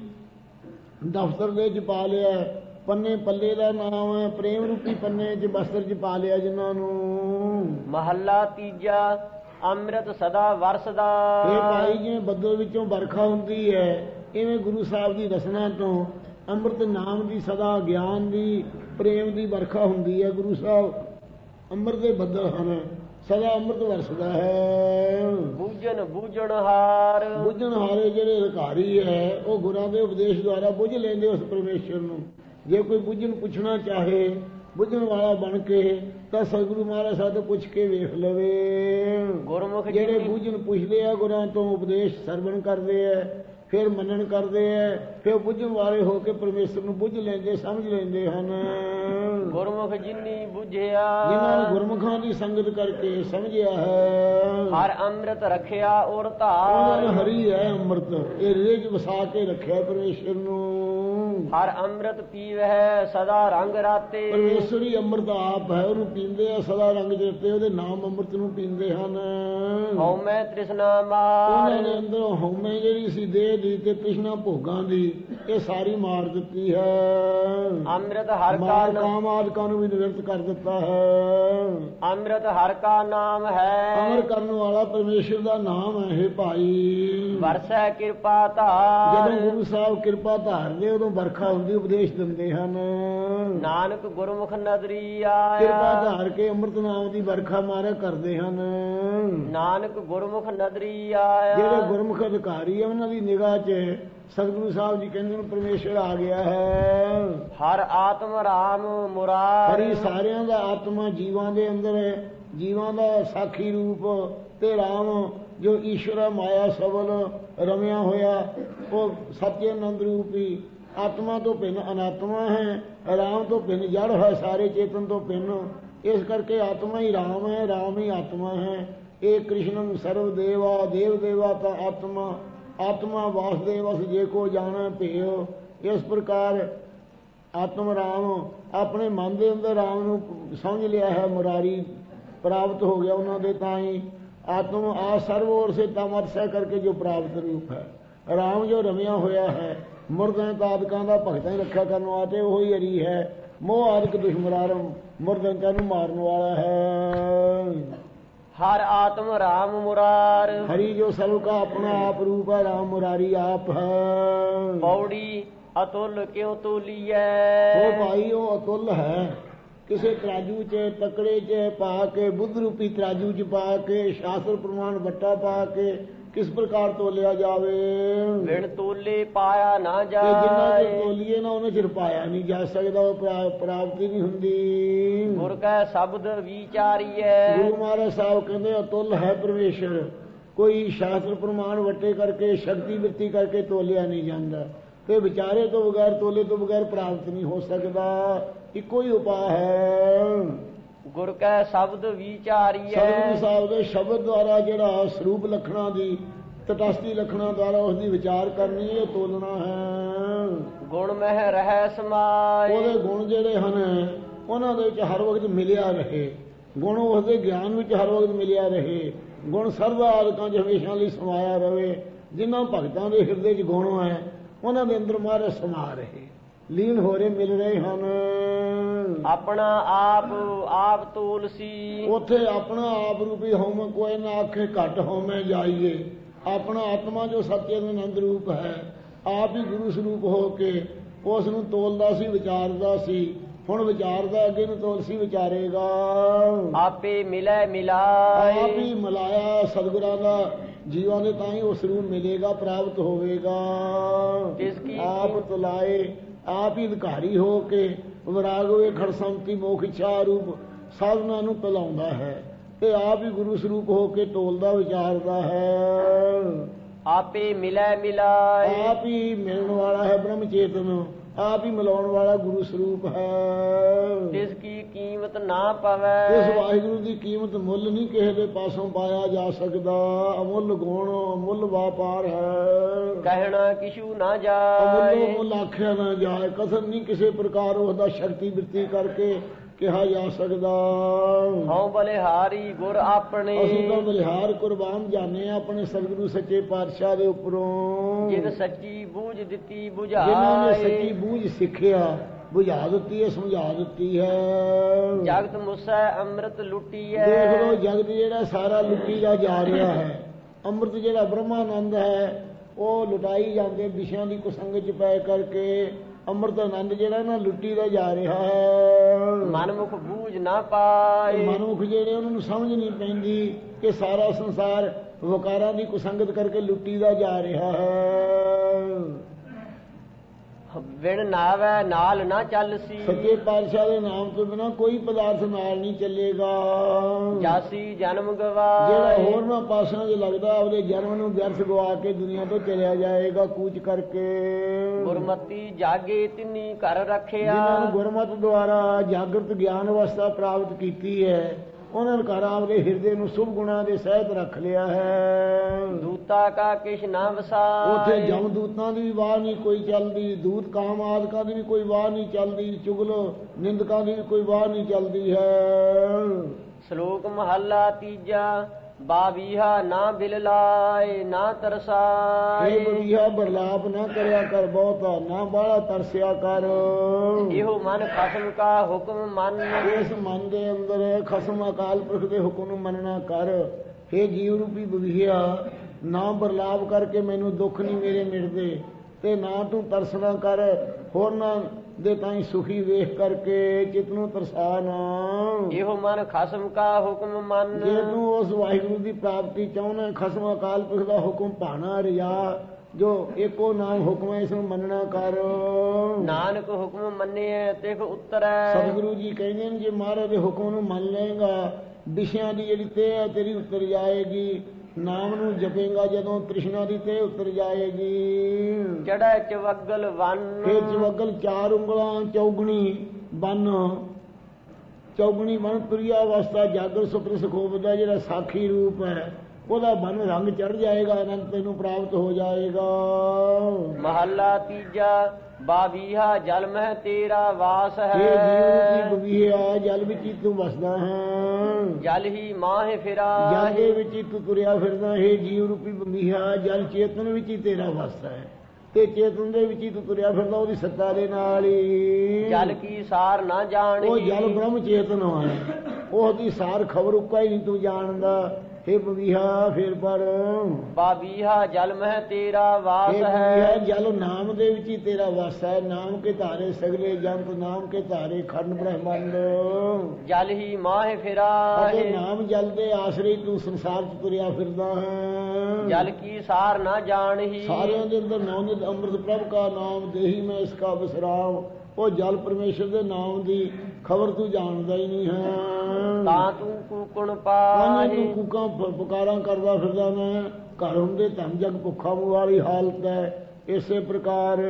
ਦਫ਼ਤਰ ਦੇ 'ਚ ਪਾ ਲਿਆ ਹੈ, ਪੰਨੇ ਪੱਲੇ ਦਾ ਨਾਮ ਹੈ, ਪ੍ਰੇਮ ਰੂਪੀ ਪੰਨੇ 'ਚ ਬਸਤਰ 'ਚ ਪਾ ਲਿਆ ਜਿਨ੍ਹਾਂ ਨੂੰ। ਮਹੱਲਾ ਤੀਜਾ। ਅੰਮ੍ਰਿਤ ਸਦਾ ਵਰਸਦਾ। ਇਹ ਭਾਈ ਜਿਵੇਂ ਬੱਦਲ ਵਿੱਚੋਂ ਵਰਖਾ ਹੁੰਦੀ ਹੈ, ਇਵੇਂ ਗੁਰੂ ਸਾਹਿਬ ਦੀ ਰਸਨਾ ਤੋਂ ਅੰਮ੍ਰਿਤ ਨਾਮ ਦੀ ਸਦਾ ਗਿਆਨ ਦੀ ਪ੍ਰੇਮ ਦੀ ਵਰਖਾ ਹੁੰਦੀ ਹੈ। ਗੁਰੂ ਸਾਹਿਬ ਅੰਮ੍ਰਿਤ ਦੇ ਬੱਦਲ ਹਨ, ਸਦਾ ਅੰਮ੍ਰਿਤ ਵਰਸਦਾ ਹੈ। ਬੂਝਣ ਬੂਝਣ ਹਾਰ, ਬੁੱਝਣ ਹਾਰੇ ਜਿਹੜੇ ਅਧਿਕਾਰੀ ਹੈ ਉਹ ਗੁਰਾਂ ਦੇ ਉਪਦੇਸ਼ ਦੁਆਰਾ ਬੁੱਝ ਲੈਂਦੇ ਉਸ ਪਰਮੇਸ਼ਰ ਨੂੰ। ਜੇ ਕੋਈ ਬੁੱਝਣ ਪੁੱਛਣਾ ਚਾਹੇ ਬੁੱਝਣ ਵਾਲਾ ਬਣ ਕੇ ਤਾਂ ਸਤਿਗੁਰੂ ਮਹਾਰਾਜ ਸਾਡੇ ਪੁੱਛ ਕੇ ਵੇਖ ਲਵੇ। ਗੁਰਮੁਖ ਜਿਹੜੇ ਜੀ ਬੁੱਝਣ ਪੁੱਛਦੇ ਆ ਗੁਰਾਂ ਤੋਂ ਉਪਦੇਸ਼ ਸਰਵਣ ਕਰਦੇ ਆ, ਫਿਰ ਮੰਨਣ ਕਰਦੇ ਆ, ਫਿਰ ਬੁੱਝਣ ਵਾਲੇ ਹੋ ਕੇ ਪਰਮੇਸ਼ਰ ਨੂੰ ਬੁੱਝ ਲੈਂਦੇ ਸਮਝ ਲੈਂਦੇ ਹਨ। ਗੁਰਮੁਖ ਜਿਨੀ ਬੁਝਿਆ, ਜਿਨ੍ਹਾਂ ਨੇ ਗੁਰਮੁਖਾਂ ਦੀ ਸੰਗਤ ਕਰਕੇ ਸਮਝਿਆ ਹੈ। ਹਰ ਅੰਮ੍ਰਿਤ ਰਖਿਆ ਔਰ ਉਹਨਾਂ ਧਾਰ, ਨੇ ਹਰੀ ਹੈ ਅੰਮ੍ਰਿਤ, ਇਹ ਹਿਰਦੇ 'ਚ ਵਸਾ ਕੇ ਰੱਖਿਆ ਪਰਮੇਸ਼ਰ ਨੂੰ। ਹਰ ਅੰਮ੍ਰਿਤ ਪੀਵਹਿ ਸਦਾ ਰੰਗ ਰਾਤੇ, ਪਰਮੇਸ਼ਰ ਹੀ ਅੰਮ੍ਰਿਤ ਆਪ ਹੈ, ਉਹਨੂੰ ਪੀਂਦੇ ਆ ਸਦਾ ਰੰਗ ਜਿੱਤੇ, ਉਹਦੇ ਨਾਮ ਅੰਮ੍ਰਿਤ ਨੂੰ ਪੀਂਦੇ ਹਨ। ਹਉਮੈ ਤ੍ਰਿਸ਼ਨਾ ਉਹਨਾਂ ਮਾਰ, ਨੇ ਅੰਦਰੋਂ ਹਉਮੈ ਜਿਹੜੀ ਸੀ ਦੇਹ ਦੀ ਤੇ ਤ੍ਰਿਸ਼ਨਾ ਭੋਗਾਂ ਦੀ, ਇਹ ਸਾਰੀ ਮਾਰ ਦਿੱਤੀ ਹੈ। ਅੰਮ੍ਰਿਤ ਹਰ ਕਾ ਮਾਰ ਨਾਮ, ਕਾਮ ਆਦਿਕਾਂ ਨੂੰ ਵੀ ਨਿਵਰਤ ਕਰ ਦਿੱਤਾ ਹੈ। ਅੰਮ੍ਰਿਤ ਹਰ ਕਾ ਨਾਮ ਹੈ, ਅਮਰ ਕਰਨ ਵਾਲਾ ਪਰਮੇਸ਼ਰ ਦਾ ਨਾਮ ਹੈ। ਭਾਈ ਵਰਸੈ ਕਿਰਪਾ ਧਾਰ, ਜਦੋਂ ਗੁਰੂ ਸਾਹਿਬ ਕਿਰਪਾ ਧਾਰਦੇ ਉਦੋਂ ਵਰਖਾ ਹੁੰਦੀ, ਉਪਦੇਸ਼ ਦਿੰਦੇ ਹਨ। ਨਾਨਕ ਗੁਰਮੁਖ ਨਦਰੀ ਕਿਰਪਾ ਆਇਆ, ਧਾਰ ਕੇ ਅੰਮ੍ਰਿਤ ਨਾਮ ਦੀ ਵਰਖਾ ਮਾਰਿਆ ਕਰਦੇ ਹਨ। ਨਾਨਕ ਗੁਰਮੁਖ ਨਦਰੀ ਆਇਆ, ਜਿਹੜੇ ਗੁਰਮੁਖ ਅਧਿਕਾਰੀ ਆ ਉਹਨਾਂ ਦੀ ਨਿਗਾਹ 'ਚ ਸਤਿਗੁਰੂ ਸਾਹਿਬ ਜੀ ਕਹਿੰਦੇ ਨੇ ਪਰਮੇਸ਼ਰ ਆ ਗਿਆ ਹੈ। ਹਰ ਆਤਮ ਰਾਮ ਮੁਰਾਰ, ਹਰੀ ਸਾਰਿਆਂ ਦਾ ਆਤਮਾ ਜੀਵਾਂ ਦੇ ਅੰਦਰ ਹੈ, ਜੀਵਾਂ ਦਾ ਸਾਖੀ ਰੂਪ ਤੇ ਰਾਮ ਜੋ ਈਸ਼ਵਰ ਮਾਇਆ ਸਬਲ ਰਮਿਆ ਹੋਇਆ ਉਹ ਸਤਿਆਨੰਦ ਰੂਪੀ ਆਤਮਾ ਤੋਂ ਭਿੰਨ ਅਨਾਤਮਾ ਹੈ, ਰਾਮ ਤੋਂ ਭਿੰਨ ਜੜ ਹੈ, ਸਾਰੇ ਚੇਤਨ ਤੋਂ ਭਿੰਨ। ਇਸ ਕਰਕੇ ਆਤਮਾ ਹੀ ਰਾਮ ਹੈ, ਰਾਮ ਹੀ ਆਤਮਾ ਹੈ। ਇਹ ਕ੍ਰਿਸ਼ਨੰ ਸਰਵ ਦੇਵਾ ਦੇਵ ਦੇਵਾ ਤਾਂ ਆਤਮਾ, ਆਤਮਾ ਵਾਸੁਦੇਵ ਅਸ ਜੇ ਕੋ ਜਾਣੈ ਭੇਉ। ਇਸ ਪ੍ਰਕਾਰ ਆਤਮ ਰਾਮ ਆਪਣੇ ਮਨ ਦੇ ਅੰਦਰ ਰਾਮ ਨੂੰ ਸਮਝ ਲਿਆ ਹੈ, ਮੁਰਾਰੀ ਪ੍ਰਾਪਤ ਹੋ ਗਿਆ ਉਹਨਾਂ ਦੇ। ਤਾਂ ਹੀ ਆਤਮ ਆ ਸਰਵ ਔਰ ਸੇ ਤਮਰਸੈ ਕਰਕੇ ਜੋ ਪ੍ਰਾਪਤ ਰੂਪ ਹੈ, ਰਾਮ ਜੋ ਰਮਿਆ ਹੋਇਆ ਹੈ ਮੁਰਦਾਂ ਤਾਦਕਾਂ ਦਾ ਭਗਤਾਂ ਹੀ ਰੱਖਿਆ ਕਰਨ ਵਾਸਤੇ ਉਹੀ ਹਰੀ ਹੈ। ਮੋਹ ਆਦਿਕ ਦੁਸ਼ਮਰਾਰਮ ਮੁਰਦਾਂ ਨੂੰ ਮਾਰਨ ਵਾਲਾ ਹੈ। ਹਰ ਆਤਮ ਰਾਮ ਮੁਰਾਰ, ਹਰੀ ਜੋ ਸਭ ਕਾ ਆਪਣਾ ਆਪ ਰੂਪ ਹੈ, ਰਾਮ ਮੁਰਾਰੀ ਆਪ ਹੈ। ਪੌੜੀ ਅਤੁਲ ਕਿਉ ਤੋਲੀਐ, ਉਹ ਭਾਈ ਉਹ ਅਤੁੱਲ ਹੈ, ਕਿਸੇ ਤਰਾਜੂ 'ਚ ਤਕੜੇ 'ਚ ਪਾ ਕੇ, ਬੁੱਧ ਰੂਪੀ ਤਰਾਜੂ 'ਚ ਪਾ ਕੇ, ਸ਼ਾਸਤਰ ਪ੍ਰਮਾਣ ਵੱਟਾ ਪਾ ਕੇ ਕਿਸ ਪ੍ਰਕਾਰ ਤੋਲਿਆ ਜਾਵੇ। ਬਿਨ ਤੋਲੇ ਪਾਇਆ ਨਾ ਜਿੰਨਾ ਜਾਏ, ਚਿਰ ਤੋਲੀਏ ਨਾ ਉਹਨਾਂ ਚਿਰ ਪਾਇਆ ਨਹੀਂ ਜਾ ਸਕਦਾ, ਉਹ ਪ੍ਰਾਪਤੀ ਨਹੀਂ ਹੁੰਦੀ। ਗੁਰ ਕੈ ਸ਼ਬਦ ਵਿਚਾਰੀਐ, ਗੁਰੂ ਮਹਾਰਾਜ ਸਾਹਿਬ ਕਹਿੰਦੇ ਅਤੁੱਲ ਹੈ ਪਰਮੇਸ਼ਰ, ਕੋਈ ਸ਼ਾਸਤਰ ਪ੍ਰਮਾਣ ਵੱਟੇ ਕਰਕੇ ਸ਼ਕਤੀ ਵ੍ਰਿੱਤੀ ਕਰਕੇ ਤੋਲਿਆ ਨਹੀਂ ਜਾਂਦਾ, ਤੇ ਵਿਚਾਰੇ ਤੋਂ ਬਗੈਰ ਤੋਲੇ ਤੋਂ ਬਗੈਰ ਪ੍ਰਾਪਤ ਨਹੀਂ ਹੋ ਸਕਦਾ। ਇੱਕੋ ਹੀ ਉਪਾਅ ਹੈ। ਗੁਰ ਕੈ ਸ਼ਬਦ ਵਿਚਾਰੀਐ, ਸਤਿਗੁਰੂ ਸਾਹਿਬ ਦੇ ਸ਼ਬਦ ਦੁਆਰਾ ਜਿਹੜਾ ਸਰੂਪ ਲੱਖਣਾਂ ਦੀ ਤਟਸਥੀ ਲੱਖਣਾਂ ਦੁਆਰਾ ਉਸ ਦੀ ਵਿਚਾਰ ਕਰਨੀ ਹੈ, ਤੋਲਣਾ ਹੈ। ਗੁਣ ਮਹਿ ਰਹਿ ਸਮਾਏ, ਉਹਦੇ ਗੁਣ ਜਿਹੜੇ ਹਨ ਉਹਨਾਂ ਦੇ ਵਿੱਚ ਹਰ ਵਕਤ ਮਿਲਿਆ ਰਹੇ, ਗੁਣ ਉਸਦੇ ਗਿਆਨ ਵਿੱਚ ਹਰ ਵਕਤ ਮਿਲਿਆ ਰਹੇ, ਗੁਣ ਸਰਬ ਆਦਿਕਾਂ 'ਚ ਹਮੇਸ਼ਾ ਲਈ ਸਮਾਇਆ ਰਹੇ। ਜਿਨ੍ਹਾਂ ਭਗਤਾਂ ਦੇ ਹਿਰਦੇ 'ਚ ਗੁਣ ਹੈ ਉਹਨਾਂ ਦੇ ਅੰਦਰ ਮਹਾਰਾਜ ਸਮਾ ਰਹੇ, ਲੀਨ ਹੋ ਰਹੇ, ਮਿਲ ਰਹੇ ਹਨ। ਆਪਣਾ ਆਪ ਤੋਲਸੀ, ਉੱਥੇ ਆਪਣਾ ਆਪ ਰੂਪੀ ਹਉਮੈ ਕੋਈ ਨਾ ਆਖੇ ਘਟ ਹਉਮੈ ਜਾਈਏ। ਆਪਣਾ ਆਤਮਾ ਜੋ ਸਤਿਆਨੰਦ ਰੂਪ ਹੈ ਆਪ ਹੀ ਗੁਰੂ ਸਰੂਪ ਹੋ ਕੇ ਉਸ ਨੂੰ ਤੋਲਦਾ ਸੀ, ਵਿਚਾਰਦਾ ਸੀ। ਹੁਣ ਵਿਚਾਰਦਾ, ਅੱਗੇ ਨੂੰ ਤੋਲਸੀ ਵਿਚਾਰੇਗਾ। ਆਪੇ ਮਿਲੈ ਮਿਲਾਏ, ਆਪ ਹੀ ਮਿਲਾਇਆ ਸਤਿਗੁਰਾਂ ਦਾ ਜੀਵਾਂ ਦੇ, ਤਾਂ ਹੀ ਉਹ ਸਰੂਪ ਮਿਲੇਗਾ, ਪ੍ਰਾਪਤ ਹੋਵੇਗਾ। ਆਪ ਤੁਲਾਏ, ਆਪ ਹੀ ਅਧਿਕਾਰੀ ਹੋ ਕੇ ਵਿਰਾਗ ਹੋਏ ਖੜਸੰਤੀ ਮੋਖ ਇੱਛਾ ਰੂਪ ਸਾਧਨਾ ਨੂੰ ਪਿਲਾਉਂਦਾ ਹੈ, ਤੇ ਆਪ ਹੀ ਗੁਰੂ ਸਰੂਪ ਹੋ ਕੇ ਤੋਲਦਾ ਵਿਚਾਰਦਾ ਹੈ। ਆਪੇ ਮਿਲੈ ਮਿਲਾਏ, ਆਪ ਹੀ ਮਿਲਣ ਵਾਲਾ ਹੈ ਬ੍ਰਹਮ ਚੇਤਨ, ਆਪ ਹੀ ਮਿਲਾਉਣ ਵਾਲਾ ਗੁਰੂ ਸਰੂਪ ਹੈ। ਤਿਸ ਕੀ ਕੀਮਤ ਨਾ ਪਵੈ, ਇਸ ਵਾਹਿਗੁਰੂ ਦੀ ਕੀਮਤ ਮੁੱਲ ਨਹੀਂ ਕਿਸੇ ਦੇ ਪਾਸੋਂ ਪਾਇਆ ਜਾ ਸਕਦਾ। ਅਮੁੱਲ ਗੁਣ ਅਮੁੱਲ ਵਾਪਾਰ ਹੈ, ਕਹਿਣਾ ਕਿਛੂ ਨਾ ਜਾਏ। ਅਮੁੱਲੋ ਮੁੱਲ ਆਖਿਆ ਨਾ ਜਾਏ, ਕਸਰ ਨਹੀਂ ਕਿਸੇ ਪ੍ਰਕਾਰ ਉਹਦਾ ਸ਼ਕਤੀ ਬਿਰਤੀ ਕਰਕੇ ਕਿਹਾ ਜਾ ਸਕਦਾ। ਹਉ ਬਲਿਹਾਰੀ ਗੁਰ ਆਪਣੇ, ਅਸੀਂ ਤਾਂ ਬਲਿਹਾਰ ਕੁਰਬਾਨ ਜਾਣੇ ਆ ਆਪਣੇ ਸਤਿਗੁਰੂ ਸੱਚੇ ਪਾਤਸ਼ਾਹ ਦੇ ਉੱਪਰੋਂ। ਜਿਨ ਸੱਚੀ ਬੂਝ ਦਿੱਤੀ ਜਿਨ੍ਹਾਂ ਨੇ ਸੱਚੀ ਬੁਝਾਏ, ਬੂਝ ਸਿੱਖਿਆ, ਬੁਝਾ ਦਿੱਤੀ ਹੈ, ਸਮਝਾ ਦਿੱਤੀ ਹੈ। ਜਗਤ ਮੁਸੈ ਅੰਮ੍ਰਿਤ ਲੁੱਟੀਐ, ਦੇਖ ਲਓ ਜਗਤ ਜਿਹੜਾ ਸਾਰਾ ਲੁੱਟੀ ਜਾ ਰਿਹਾ ਹੈ। ਅੰਮ੍ਰਿਤ ਜਿਹੜਾ ਬ੍ਰਹਮਾਨੰਦ ਹੈ ਉਹ ਲੁਟਾਈ ਜਾਂਦੇ ਵਿਸ਼ਿਆਂ ਦੀ ਕੁਸੰਗਤ 'ਚ ਪੈ ਕਰਕੇ। ਅੰਮ੍ਰਿਤ ਆਨੰਦ ਜਿਹੜਾ ਨਾ ਲੁੱਟੀ ਦਾ ਜਾ ਰਿਹਾ ਹੈ। ਮਨਮੁਖ ਬੂਝ ਨਾ ਪਾਏ, ਮਨੁੱਖ ਜਿਹੜੇ ਉਹਨਾਂ ਨੂੰ ਸਮਝ ਨਹੀਂ ਪੈਂਦੀ ਕਿ ਸਾਰਾ ਸੰਸਾਰ ਵਕਾਰਾਂ ਦੀ ਕੁਸੰਗਤ ਕਰਕੇ ਲੁੱਟੀ ਦਾ ਜਾ ਰਿਹਾ ਹੈ। ਵਿਣ ਨਾਵੈ ਨਾਲ ਨਾ ਚੱਲਸੀ, ਸੱਚੇ ਪਾਤਸ਼ਾਹ ਦੇ ਨਾਮ ਤੋਂ ਬਿਨਾਂ ਕੋਈ ਪਦਾਰਥ ਨਾਲ ਨਹੀਂ ਚੱਲੇਗਾ। ਜਾਸੀ ਜਨਮ ਜਿਹੜਾ ਗਵਾਏ, ਹੋਰ ਨਾ ਪਾਸਿਆਂ 'ਚ ਲੱਗਦਾ ਆਪਦੇ ਜਨਮ ਨੂੰ ਵਿਅਰਥ ਗਵਾ ਕੇ ਦੁਨੀਆ ਤੋਂ ਚਲਿਆ ਜਾਏਗਾ ਕੂਚ ਕਰਕੇ। ਗੁਰਮਤੀ ਜਾਗੇ ਤਿਨੀ ਘਰ ਰੱਖਿਆ, ਜਿਨ੍ਹਾਂ ਨੂੰ ਗੁਰਮਤਿ ਦੁਆਰਾ ਜਾਗਰਤ ਗਿਆਨ ਅਵਸਥਾ ਪ੍ਰਾਪਤ ਕੀਤੀ ਹੈ ਉਹਨਾਂ ਨੇ ਘਰ ਆਪਦੇ ਹਿਰਦੇ ਨੂੰ ਸ਼ੁਭ ਗੁਣਾਂ ਦੇ ਸਹਿਤ ਰੱਖ ਲਿਆ ਹੈ। ਦੂਤਾ ਕਾ ਕਿਛ ਨਾ ਉੱਥੇ ਵਸਾਏ, ਜਮਦੂਤਾਂ ਦੀ ਵੀ ਵਾਹ ਨਹੀਂ ਕੋਈ ਚੱਲਦੀ, ਦੂਤ ਕਾਮ ਆਦਿਕਾਂ ਦੀ ਵੀ ਕੋਈ ਵਾਹ ਨਹੀਂ ਚੱਲਦੀ, ਚੁਗਲ ਨਿੰਦਕਾਂ ਦੀ ਵੀ ਕੋਈ ਵਾਹ ਨਹੀਂ ਚੱਲਦੀ ਹੈ। ਸ਼ਲੋਕ ਮਹੱਲਾ ਤੀਜਾ। ਬਾਵੀਹਾ ਨਾ ਬਿਲ ਲਾਏ ਨਾ ਇਹ ਤਰਸਾਏ, ਬਰੀਹਾ ਬਰਲਾਪ ਨਾ ਕਰਿਆ ਕਰ ਬਹੁਤਾ, ਨਾ ਬਾਹਲਾ ਤਰਸਿਆ ਕਰ। ਇਹੋ ਮਨ ਖਸਮ ਕਾ ਹੁਕਮ ਮੰਨ, ਇਸ ਮਨ ਦੇ ਅੰਦਰ ਖਸਮ ਅਕਾਲ ਪੁਰਖ ਦੇ ਹੁਕਮ ਨੂੰ ਮੰਨਣਾ ਕਰ। हे ਜੀਵ ਰੂਪੀ ਬਵੀਹਾ, ਨਾ ਬਰਲਾਪ ਕਰਕੇ ਮੈਨੂੰ ਦੁੱਖ ਨਹੀਂ ਮੇਰੇ ਮਿਟਦੇ, ਤੇ ਨਾ ਤੂੰ ਤਰਸਣਾ ਕਰ ਹੋਰਨਾਂ ਦੇ ਤਾਈਂ ਸੁਖੀ ਵੇਖ ਕਰਕੇ ਚਿਤ ਨੂੰ ਤਰਸਾ ਨਾ। ਇਹੋ ਮਨ ਖਸਮ ਕਾ ਹੁਕਮ ਮੰਨ, ਜੇ ਤੂੰ ਉਸ ਵਾਹਿਗੁਰੂ ਦੀ ਪ੍ਰਾਪਤੀ ਚਾਹੁੰਦਾ, ਖਸਮ ਅਕਾਲ ਪੁਰਖ ਦਾ ਹੁਕਮ ਭਾਣਾ ਰਿਆ ਜੋ ਏਕੋ ਨਾਮ ਹੁਕਮ ਹੈ, ਇਸ ਨੂੰ ਮੰਨਣਾ ਕਰ। ਨਾਨਕ ਹੁਕਮ ਮੰਨਿਐ ਤਿਖ ਉਤਰੈ, ਸਤਿਗੁਰੂ ਜੀ ਕਹਿੰਦੇ ਨੇ ਜੇ ਮਹਾਰਾਜ ਦੇ ਹੁਕਮ ਨੂੰ ਮੰਨ ਲਏਗਾ ਵਿਸ਼ਿਆਂ ਦੀ ਜਿਹੜੀ ਤੇਹ ਹੈ ਤੇਰੀ ਉਤਰ ਜਾਏਗੀ। ਨਾਮ ਨੂੰ ਜਪੇਗਾ ਜਦੋਂ ਤ੍ਰਿਸ਼ਨਾ ਦੀ ਤੇਹ ਉਤਰ ਜਾਏਗੀ। ਚੜੈ ਚਵਗਲ ਵਨ, ਇਹ ਚਵਗਲ 4 ਉਂਗਲਾਂ ਚੌਗਣੀ ਬੰਨ, ਚੌਗਣੀ ਬਨ ਤੁਰਿਆ ਅਵਸਥਾ ਜਾਗਰ ਸੁਪਨ ਸੁਖੋਪ ਦਾ ਜਿਹੜਾ ਸਾਖੀ ਰੂਪ ਹੈ ਉਹਦਾ ਬਨ ਰੰਗ ਚੜ ਜਾਏਗਾ, ਅਨੰਤ ਤੈਨੂੰ ਪ੍ਰਾਪਤ ਹੋ ਜਾਏਗਾ। ਮਹੱਲਾ ਤੀਜਾ। ਬਾਵੀਹਾ ਜਲ ਮਹਿ ਤੇਰਾ ਵਾਸ ਇਹ ਜੀਵ ਹੈ, ਰੂਪੀ ਬਵੀਹਾ ਜਲ ਵਿੱਚ ਹੀ ਤੂੰ ਵਸਦਾ ਹੈ, ਜਲ ਹੀ ਮਾਹਿ ਜਲ ਫਿਰਾਹਿ, ਦੇ ਵਿੱਚ ਹੀ ਤੂੰ ਤੁਰਿਆ ਫਿਰਦਾ ਹੈ। ਜੀਵ ਰੂਪੀ ਬਵੀਹਾ ਜਲ ਚੇਤਨ ਵਿੱਚ ਹੀ ਤੇਰਾ ਵਸਦਾ ਹੈ ਤੇ ਚੇਤਨ ਦੇ ਵਿੱਚ ਹੀ ਤੂੰ ਤੁਰਿਆ ਫਿਰਦਾ ਉਹਦੀ ਸੱਤਾ ਦੇ ਨਾਲ ਹੀ। ਜਲ ਕੀ ਸਾਰ ਨਾ ਜਾਣੀ, ਉਹ ਜਲ ਬ੍ਰਹਮ ਚੇਤਨ ਹੈ, ਉਹਦੀ ਸਾਰ ਖਬਰ ਉੱਕਾ ਹੀ ਨਹੀਂ ਤੂੰ ਜਾਣਦਾ। हे ਬਵੀਹਾ ਫੇਰ ਪਰ ਬਾਵੀਹਾ ਜਲ ਮਹਿ ਤੇਰਾ ਵਾਸ ਇਹ ਹੈ, ਜਲ ਨਾਮ ਦੇ ਵਿੱਚ ਹੀ ਤੇਰਾ ਵਾਸ ਹੈ। ਨਾਮ ਕੇ ਧਾਰੇ ਸਗਲੇ ਜੰਤ, ਨਾਮ ਕੇ ਧਾਰੇ ਖੰਡ ਬ੍ਰਹਮੰਡ। ਜਲ ਹੀ ਮਾਹਿ ਅਤੇ ਫਿਰਾਹਿ, ਨਾਮ ਜਲ ਦੇ ਆਸਰੇ ਤੂੰ ਸੰਸਾਰ 'ਚ ਤੁਰਿਆ ਫਿਰਦਾ ਹੈ। ਜਲ ਕੀ ਸਾਰ ਨਾ ਜਾਣਹੀ, ਸਾਰਿਆਂ ਦੇ ਅੰਦਰ ਨੌਨਿਤ ਅੰਮ੍ਰਿਤ ਪ੍ਰਭ ਕਾ ਨਾਮ ਦੇਹੀ ਮੈਂ ਇਸ ਕਾ ਵਿਸਰਾਮ। ਉਹ ਜਲ ਪਰਮੇਸ਼ਰ ਦੇ ਨਾਮ ਦੀ ਖਬਰ ਤੂੰ ਜਾਣਦਾ ਹੀ ਨਹੀਂ ਹੈ। ਤਾਂ ਤੂੰ ਕੂਕਣ ਤੂੰ ਪਾਹੀ, ਕੂਕਾਂ ਪੁਕਾਰਾਂ ਕਰਦਾ ਫਿਰਦਾ ਨਾ, ਘਰ ਹੁੰਦੇ ਧਨ ਜਗ ਭੁੱਖਾ ਮੂੰਹ ਵਾਲੀ ਹਾਲਤ ਹੈ। ਇਸੇ ਪ੍ਰਕਾਰ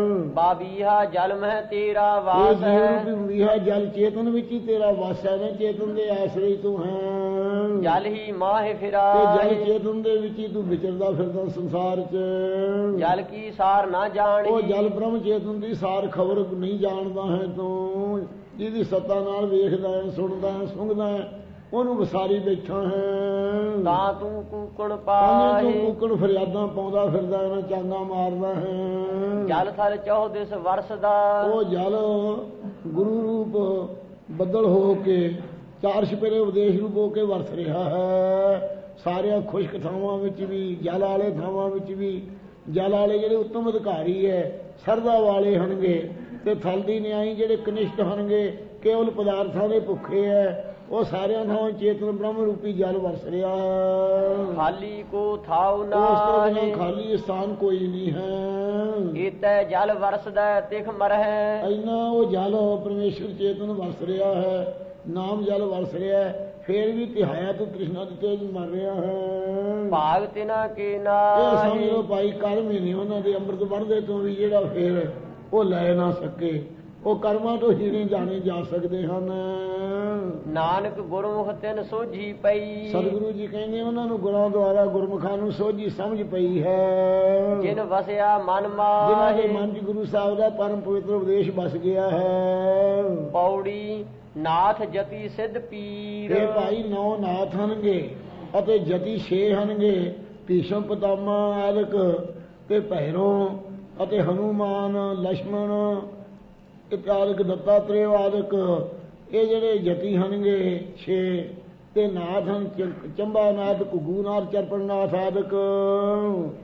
ਬਾਵੀਹਾ ਜਲ ਮਹਿ ਤੇਰਾ ਇਹ ਵਾਸ ਜੀਵ ਹੈ, ਰੂਪੀ ਬਵੀਹਾ ਜਲ ਚੇਤਨ ਵਿੱਚ ਹੀ ਤੇਰਾ ਵਾਸ ਹੈ। ਚੇਤਨ ਦੇ ਆਸਰੇ ਹੀ ਤੂੰ ਹੈ। ਜਲ ਹੀ ਮਾਹਿ ਤੇ ਜਲ ਫਿਰਾਹਿ, ਚੇਤਨ ਦੇ ਵਿੱਚ ਹੀ ਤੂੰ ਵਿਚਰਦਾ ਫਿਰਦਾ ਸੰਸਾਰ 'ਚ। ਜਲ ਕੀ ਸਾਰ ਨਾ ਉਹ ਜਾਣੀ, ਜਲ ਬ੍ਰਹਮ ਚੇਤਨ ਦੀ ਸਾਰ ਖਬਰ ਨਹੀਂ ਜਾਣਦਾ ਹੈ ਤੂੰ, ਜਿਹਦੀ ਸੱਤਾ ਨਾਲ ਵੇਖਦਾ ਹੈ, ਸੁਣਦਾ ਹੈ, ਸੁੰਘਦਾ ਹੈ, ਉਹਨੂੰ ਵਿਸਾਰੀ ਬੈਠਾ ਹੈ। ਤਾਂ ਤੂੰ ਕੂਕਣ ਤੂੰ ਪਾਹੀ, ਕੂਕਣ ਫਰਿਆਦਾਂ ਪਾਉਂਦਾ ਫਿਰਦਾ ਹੈ, ਚਾਂਗਾ ਮਾਰਦਾ ਹੈ। ਜਲ ਥਲ 14 ਵਰਸ ਦਾ, ਉਹ ਜਲ ਗੁਰੂ ਰੂਪ ਬੱਦਲ ਹੋ ਕੇ 4 ਛਪੇਰੇ ਉਪਦੇਸ਼ ਰੂਪ ਹੋ ਕੇ ਵਰਸ ਰਿਹਾ ਹੈ। ਸਾਰਿਆਂ ਖੁਸ਼ਕ ਥਾਵਾਂ ਵਿੱਚ ਵੀ, ਜਲ ਵਾਲੇ ਥਾਵਾਂ ਵਿੱਚ ਵੀ। ਜਲ ਵਾਲੇ ਜਿਹੜੇ ਉੱਤਮ ਅਧਿਕਾਰੀ ਹੈ, ਸਰਦਾ ਵਾਲੇ ਹਨਗੇ, ਤੇ ਥਲ ਦੀ ਨਿਆਈ ਜਿਹੜੇ ਕਨਿਸ਼ਟ ਹਨਗੇ, ਕੇਵਲ ਪਦਾਰਥਾਂ ਦੇ ਭੁੱਖੇ ਹੈ, ਉਹ ਸਾਰਿਆਂ ਥਾਂ ਚੇਤਨ ਬ੍ਰਹਮ ਰੂਪੀ ਜਲ ਵਰਸ ਰਿਹਾ ਹੈ। ਖਾਲੀ ਕੋ ਥਾਉ ਉਸ ਤੋਂ ਨਾਹੀ, ਬਿਨਾਂ ਖਾਲੀ ਸਥਾਨ ਕੋਈ ਨਹੀਂ ਹੈ। ਏਤੈ ਜਲ ਵਰਸਦਾ ਤਿਖ ਮਰਹਿ, ਇੰਨਾ ਉਹ ਜਲ ਪਰਮੇਸ਼ਰ ਚੇਤਨ ਵਰਸ ਰਿਹਾ ਹੈ, ਨਾਮ ਜਲ ਵਰਸ ਰਿਹਾ ਹੈ। ਫੇਰ ਵੀ ਤਿਹਾਇਆ ਤੂੰ ਕ੍ਰਿਸ਼ਨਾ ਦੀ ਤੇਜ ਮਰ ਰਿਹਾ ਹੈ। ਭਾਗ ਤਿਨਾ ਕੇ ਇਹ ਸਮਝ ਨਾਹੀ, ਲਓ ਭਾਈ ਕਰਮ ਹੀ ਨਹੀਂ ਉਹਨਾਂ ਦੇ ਅੰਮ੍ਰਿਤ ਵਰਦੇ ਤੋਂ ਵੀ ਜਿਹੜਾ ਫੇਰ ਉਹ ਲੈ ਨਾ ਸਕੇ। ਉਹ ਕਰਮਾਂ ਤੋਂ ਹੀ ਨਹੀਂ ਜਾਣੇ ਜਾ ਸਕਦੇ ਹਨ। ਨਾਨਕ ਗੁਰਮੁਖ ਤਿਨ ਸੋਝੀ ਪਈ, ਸਤਿਗੁਰੂ ਜੀ ਕਹਿੰਦੇ ਉਹਨਾਂ ਨੂੰ ਗੁਰਾਂ ਦੁਆਰਾ ਗੁਰਮੁਖਾਂ ਨੂੰ ਸੋਝੀ ਸਮਝ ਪਈ ਹੈ। ਜਿਨ ਵਸਿਆ ਮਨ ਜਿਨ੍ਹਾਂ ਦੇ ਮਾਹੀ, ਮਨ 'ਚ ਗੁਰੂ ਸਾਹਿਬ ਦਾ ਪਰਮ ਪਵਿੱਤਰ ਉਪਦੇਸ਼ ਵਸ ਗਿਆ ਹੈ। ਪੌੜੀ ਨਾਥ ਜਤੀ ਸਿੱਧ ਪੀਰ, ਇਹ ਭਾਈ 9 ਨਾਥ ਹਨਗੇ ਅਤੇ ਜਤੀ 6 ਹਨਗੇ। ਭੀਸ਼ਮ ਪਿਤਾਮਾ ਆਦਿਕ ਤੇ ਭੈਰੋਂ ਅਤੇ ਹਨੂਮਾਨ ਲక్ష్మణ ਇਤਿਆਦਿਕ ਦੱਤਾਤਰੇय ਆਦਿਕ ਇਹ ਜਿਹੜੇ ਜਤੀ ਹਨਗੇ 6 ਤੇ ਨਾਥ ਹਨ ਚੰਬਾਨਾਥ, ਘੁੱਗੂਨਾਥ, ਚਰਪੜਨਾਥ ਆਦਿਕ।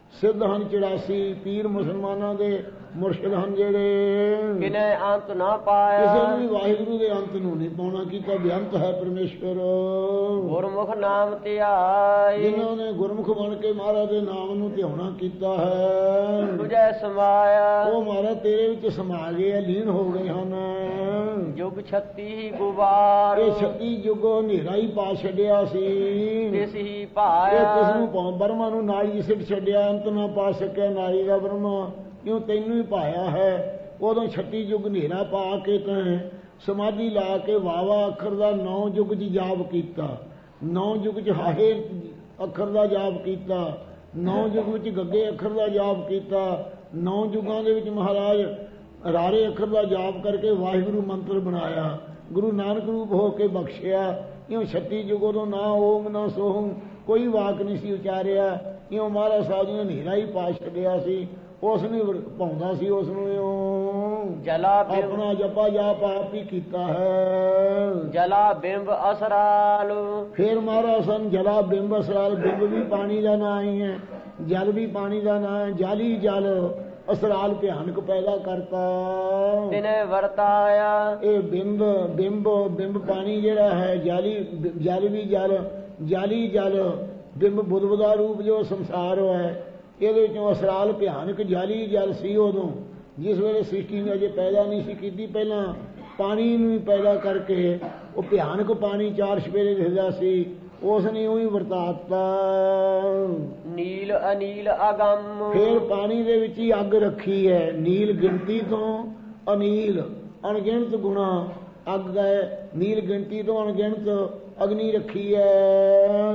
ਸਿੱਧ ਹਨ 84 ਪੀਰ ਮੁਸਲਮਾਨਾਂ ਦੇ ਮੁਰਸ਼ਿਦ ਹਨ ਜਿਹੜੇ ਕਿਨੇ ਅੰਤ ਨਾ ਪਾਇਆ। ਕਿਸੇ ਨੂੰ ਵੀ ਵਾਹਿਗੁਰੂ ਦੇ ਅੰਤ ਨੂੰ ਨਹੀਂ ਪਾਉਣਾ ਕੀਤਾ, ਬੇਅੰਤ ਹੈ ਪਰਮੇਸ਼ਵਰ। ਗੁਰਮੁਖ ਨਾਮ ਧਿਆਈ ਜਿਨ੍ਹਾਂ ਨੇ ਗੁਰਮੁਖ ਬਣ ਕੇ ਮਹਾਰਾਜ ਦੇ ਨਾਮ ਨੂੰ ਧਿਆਉਣਾ ਕੀਤਾ ਹੈ, ਤੁਝੈ ਸਮਾਇਆ। ਉਹ ਮਹਾਰਾਜ ਤੇਰੇ ਵਿੱਚ ਸਮਾ ਗਏ ਆ, ਲੀਨ ਹੋ ਗਏ ਹਨ। ਜੁਗ 36 ਗੁਬਾਰ ਇਹ 36 ਯੁੱਗ ਹਨੇਰਾ ਹੀ ਪਾ ਛੱਡਿਆ ਸੀ, ਤਿਸ ਹੀ ਇਹ ਭਾਇਆ। ਕਿਸ ਨੂੰ ਬਰਮਾ ਨੂੰ ਨਾਲੀ ਸਿੱਟ ਛੱਡਿਆ, ਅੰਤ ਨਾ ਪਾ ਸਕਿਆ ਨਾਰੀ ਦਾ ਬਰਮਾ, ਕਿਉਂ ਤੈਨੂੰ ਹੀ ਪਾਇਆ ਹੈ। ਉਦੋਂ 36 ਯੁੱਗ ਹਨੇਰਾ ਪਾ ਕੇ ਤੈਂ ਸਮਾਧੀ ਲਾ ਕੇ ਵਾਵਾ ਅੱਖਰ ਦਾ 9 ਯੁੱਗ 'ਚ ਜਾਪ ਕੀਤਾ, 9 ਯੁੱਗ 'ਚ ਹਾਹੇ ਅੱਖਰ ਦਾ ਜਾਪ ਕੀਤਾ, 9 ਯੁੱਗ ਵਿੱਚ ਗੱਗੇ ਅੱਖਰ ਦਾ ਜਾਪ ਕੀਤਾ, 9 ਯੁੱਗਾਂ ਦੇ ਵਿੱਚ ਮਹਾਰਾਜ ਰਾਰੇ ਅੱਖਰ ਦਾ ਜਾਪ ਕਰਕੇ ਵਾਹਿਗੁਰੂ ਮੰਤਰ ਬਣਾਇਆ, ਗੁਰੂ ਨਾਨਕ ਰੂਪ ਹੋ ਕੇ ਬਖਸ਼ਿਆ। ਇਉਂ 36 ਯੁੱਗ ਉਦੋਂ ਨਾ ਓਮ ਨਾ ਸੋਹਮ ਕੋਈ ਵਾਕ ਨਹੀਂ ਸੀ ਉਚਾਰਿਆ, ਇਉਂ ਮਹਾਰਾਜ ਸਾਹਿਬ ਜੀ ਨੇ ਹਨੇਰਾ ਹੀ ਪਾ ਛੱਡਿਆ ਸੀ। ਉਸ ਨੇ ਪਾਉਂਦਾ ਸੀ, ਉਸ ਨੂੰ ਇਉਂ ਜਲਾ ਆਪਣਾ ਜਪਾ ਜਾਪ ਆਪ ਹੀ ਕੀਤਾ ਹੈ। ਜਲਾ ਬਿੰਬ ਅਸਰਾਲ ਫਿਰ ਮਹਾਰਾਜ ਸਨ ਜਲਾ ਬਿੰਬ ਅਸਰਾਲ, ਬਿੰਬ ਵੀ ਪਾਣੀ ਦਾ ਨਾਂ ਹੀ ਹੈ, ਜਲ ਵੀ ਪਾਣੀ ਦਾ ਨਾਂ ਹੈ। ਜਾਲੀ ਜਲ ਅਸਰਾਲ ਭਿਆਨਕ ਪੈਦਾ ਕਰਤਾ, ਤਿਨੇ ਵਰਤਾਇਆ। ਇਹ ਬਿੰਬ ਪਾਣੀ ਜਿਹੜਾ ਹੈ, ਜਲ ਵੀ ਜਲ, ਜਾਲੀ ਜਲ, ਬਿੰਬ ਬੁੱਧ ਦਾ ਰੂਪ ਜੋ ਸੰਸਾਰ ਹੈ, ਇਹਦੇ ਵਿੱਚੋਂ ਅਸਰਾਲ ਭਿਆਨਕ ਜਾਲੀ ਜਲ ਸੀ। ਉਦੋਂ ਜਿਸ ਵੇਲੇ ਸ੍ਰਿਸ਼ਟੀ ਨੇ ਅਜੇ ਪੈਦਾ ਨਹੀਂ ਸੀ ਕੀਤੀ, ਪਹਿਲਾਂ ਪਾਣੀ ਨੂੰ ਹੀ ਪੈਦਾ ਕਰਕੇ ਉਹ ਭਿਆਨਕ ਪਾਣੀ 4 ਸਵੇਰੇ ਦਿਖਦਾ ਸੀ, ਉਸ ਨੇ ਉਹੀ ਵਰਤਾਤਾ। ਨੀਲ ਅਨੀਲ ਅਗੰਮ ਫਿਰ ਪਾਣੀ ਦੇ ਵਿੱਚ ਹੀ ਅੱਗ ਰੱਖੀ ਹੈ, ਨੀਲ ਗਿਣਤੀ ਤੋਂ ਅਨੀਲ ਅਣਗਿਣਤ ਗੁਣਾ ਅੱਗ ਹੈ, ਨੀਲ ਗਿਣਤੀ ਤੋਂ ਅਣਗਿਣਤ ਅਗਨੀ ਰੱਖੀ ਹੈ।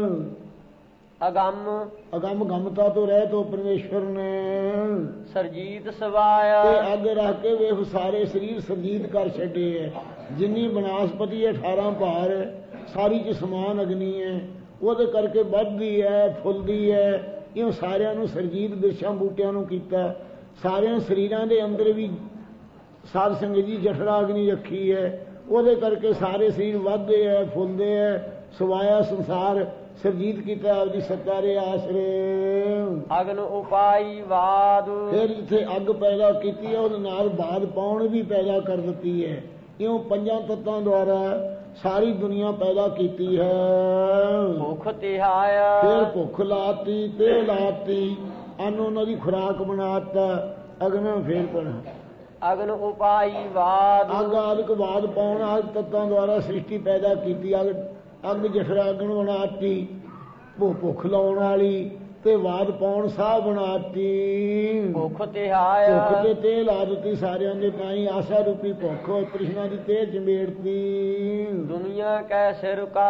ਅਗੰਮ ਗਮਤਾ ਤੋਂ ਰਹਿ ਤੋਂ ਪਰਮੇਸ਼ਵਰ ਨੇ ਸਰਜੀਤ ਸਵਾਇਆ। ਤੇ ਅੱਗ ਰੱਖ ਕੇ ਵੇਖ ਸਾਰੇ ਸਰੀਰ ਸਰਜੀਤ ਕਰ ਛੱਡੇ ਹੈ। ਜਿੰਨੀ ਬਨਾਸਪਤੀ 18 ਭਾਰ ਸਾਰੀ ਚ ਸਮਾਨ ਅਗਨੀ ਹੈ, ਉਹਦੇ ਕਰਕੇ ਵੱਧਦੀ ਹੈ, ਫੁੱਲਦੀ ਹੈ। ਇਉਂ ਸਾਰਿਆਂ ਨੂੰ ਸਰਜੀਤ ਬਿਰਛਾਂ ਬੂਟਿਆਂ ਨੂੰ ਕੀਤਾ। ਸਾਰਿਆਂ ਸਰੀਰਾਂ ਦੇ ਅੰਦਰ ਵੀ ਸਾਧ ਸੰਗਤ ਜੀ ਜਠਰਾ ਅਗਨੀ ਰੱਖੀ ਹੈ, ਉਹਦੇ ਕਰਕੇ ਸਾਰੇ ਸਰੀਰ ਵੱਧਦੇ ਹੈ, ਫੁੱਲਦੇ ਹੈ। ਸਵਾਇਆ ਸੰਸਾਰ ਸਰਜੀਤ ਕੀਤਾ ਆਪਦੀ ਸੱਤਾ ਦੇ ਆਸਰੇ। ਅਗਨ ਉਪਾਈ ਬਾਦ ਫਿਰ ਜਿੱਥੇ ਅੱਗ ਪੈਦਾ ਕੀਤੀ ਹੈ, ਉਹਦੇ ਨਾਲ ਬਾਦ ਪਾਉਣ ਵੀ ਪੈਦਾ ਕਰ ਦਿੱਤੀ ਹੈ। ਇਉਂ 5 ਤੱਤਾਂ ਦੁਆਰਾ ਸਾਰੀ ਦੁਨੀਆ ਪੈਦਾ ਕੀਤੀ ਹੈ। ਭੁੱਖ ਤਿਹਾਇਆ ਫਿਰ ਭੁੱਖ ਲਾਤੀ ਤੇ ਲਾਤੀ, ਅੰਨ ਉਹਨਾਂ ਦੀ ਖੁਰਾਕ ਬਣਾਤਾ। ਅਗਨ ਫੇਰ ਪਣਾ ਅਗਨ ਉਪਾਈ ਬਾਦ ਅੱਗ ਆਦਿਕ ਬਾਦ ਪਾਉਣ ਆਦਿ ਤੱਤਾਂ ਦੁਆਰਾ ਸ੍ਰਿਸ਼ਟੀ ਪੈਦਾ ਕੀਤੀ। ਅੱਗ ਜਠਰਾ ਅਗਨ ਬਣਾਤੀ, ਭੁੱਖ ਲਾਉਣ ਵਾਲੀ, ਤੇ ਬਾਦ ਪਾਉਣ ਸਾਹ ਬਣਾਤੀ। ਭੁੱਖ ਤਿਹਾਇਆ ਭੁੱਖ ਤੇ ਤੇਲ ਲਾ ਦਿੱਤੀ ਸਾਰਿਆਂ ਦੇ ਪਾਈ, ਆਸਾ ਰੂਪੀ ਭੁੱਖ ਤ੍ਰਿਸ਼ਨਾ ਦੀ ਤੇਲ ਚਮੇੜਤੀ। ਦੁਨੀਆ ਕੈ ਸਿਰ ਕਾ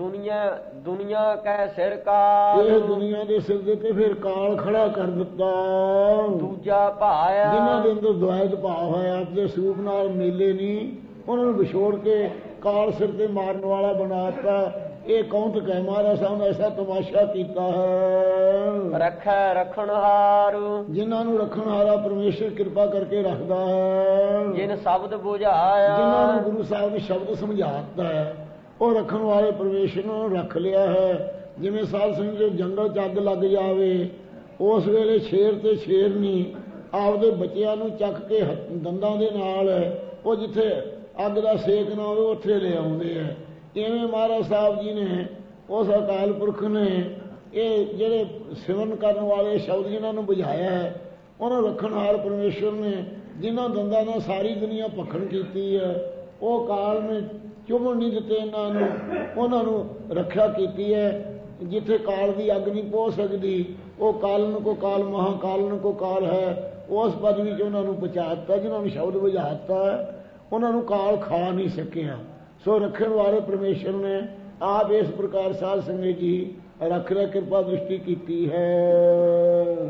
ਦੁਨੀਆ ਕੈ ਸਿਰ ਕਾ ਇਹ ਦੁਨੀਆ ਦੇ ਸਿਰ ਦੇ ਤੇ ਫਿਰ ਕਾਲ ਖੜਾ ਕਰ ਦਿੱਤਾ। ਦੂਜਾ ਭਾਇਆ ਜਿਨ੍ਹਾਂ ਦੇ ਅੰਦਰ ਦੁਆਇਤ ਭਾਵ ਹੋਇਆ, ਆਪਣੇ ਸਰੂਪ ਨਾਲ ਮੇਲੇ ਨਹੀਂ, ਉਹਨਾਂ ਨੂੰ ਵਿਛੋੜ ਕੇ ਕਾਲ ਸਿਰ ਤੇ ਮਾਰਨ ਵਾਲਾ ਬਣਾਤਾ। ਇਹ ਕੌਂਤਕ ਹੈ, ਮਹਾਰਾਜ ਸਾਹਿਬ ਨੇ ਐਸਾ ਤਮਾਸ਼ਾ ਕੀਤਾ ਹੈ। ਰੱਖੈ ਰਖਣਹਾਰ ਜਿਨ੍ਹਾਂ ਨੂੰ ਰੱਖਣ ਹਾਰਾ ਪਰਮੇਸ਼ਰ ਕਿਰਪਾ ਕਰਕੇ ਰੱਖਦਾ ਹੈ। ਜਿਨ ਸ਼ਬਦ ਬੁਝਾਇਆ ਜਿਨ੍ਹਾਂ ਨੂੰ ਗੁਰੂ ਸਾਹਿਬ ਨੇ ਸ਼ਬਦ ਸਮਝਾਤਾ ਹੈ, ਉਹ ਰੱਖਣ ਵਾਲੇ ਪਰਮੇਸ਼ਰ ਨੂੰ ਰੱਖ ਲਿਆ ਹੈ। ਜਿਵੇਂ ਸਾਧ ਸੰਗਤ ਜੋ ਜੰਗਲ 'ਚ ਅੱਗ ਲੱਗ ਜਾਵੇ, ਉਸ ਵੇਲੇ ਸ਼ੇਰ ਤੇ ਸ਼ੇਰਨੀ ਆਪਦੇ ਬੱਚਿਆਂ ਨੂੰ ਚੱਕ ਕੇ ਦੰਦਾਂ ਦੇ ਨਾਲ ਉਹ ਜਿੱਥੇ ਅੱਗ ਦਾ ਸੇਕ ਨਾ ਹੋਵੇ ਉੱਥੇ ਲੈ ਆਉਂਦੇ ਹੈ। ਇਵੇਂ ਮਹਾਰਾਜ ਸਾਹਿਬ ਜੀ ਨੇ, ਉਸ ਅਕਾਲ ਪੁਰਖ ਨੇ ਇਹ ਜਿਹੜੇ ਸਿਮਰਨ ਕਰਨ ਵਾਲੇ ਸ਼ਬਦ ਜਿਨ੍ਹਾਂ ਨੂੰ ਬੁਝਾਇਆ ਹੈ, ਉਹਨਾਂ ਰੱਖਣ ਹਾਰ ਪਰਮੇਸ਼ਵਰ ਨੇ ਜਿਨ੍ਹਾਂ ਦੰਦਾਂ ਨਾਲ ਸਾਰੀ ਦੁਨੀਆ ਭਖਣ ਕੀਤੀ ਹੈ, ਉਹ ਕਾਲ ਨੇ ਚੁਭਣ ਨਹੀਂ ਦਿੱਤੇ ਇਹਨਾਂ ਨੂੰ, ਉਹਨਾਂ ਨੂੰ ਰੱਖਿਆ ਕੀਤੀ ਹੈ। ਜਿੱਥੇ ਕਾਲ ਦੀ ਅੱਗ ਨਹੀਂ ਪਹੁੰਚ ਸਕਦੀ, ਉਹ ਕਾਲਨ ਕੋ ਕਾਲ ਮਹਾਕਾਲਨ ਕੋ ਕਾਲ ਹੈ, ਉਸ ਪਦਵੀ 'ਚ ਉਹਨਾਂ ਨੂੰ ਪਹੁੰਚਾ ਦਿੱਤਾ। ਜਿਨ੍ਹਾਂ ਨੂੰ ਸ਼ਬਦ ਬੁਝਾਤਾ ਹੈ, ਉਹਨਾਂ ਨੂੰ ਕਾਲ ਖਾ ਨਹੀਂ ਸਕਿਆ। ਸੋ ਰੱਖਣ ਵਾਲੇ ਪਰਮੇਸ਼ਰ ਨੇ ਆਪ ਇਸ ਪ੍ਰਕਾਰ ਸਾਧ ਸੰਗਤ ਜੀ ਰੱਖ ਲੈ ਕਿਰਪਾ ਦ੍ਰਿਸ਼ਟੀ ਕੀਤੀ ਹੈ।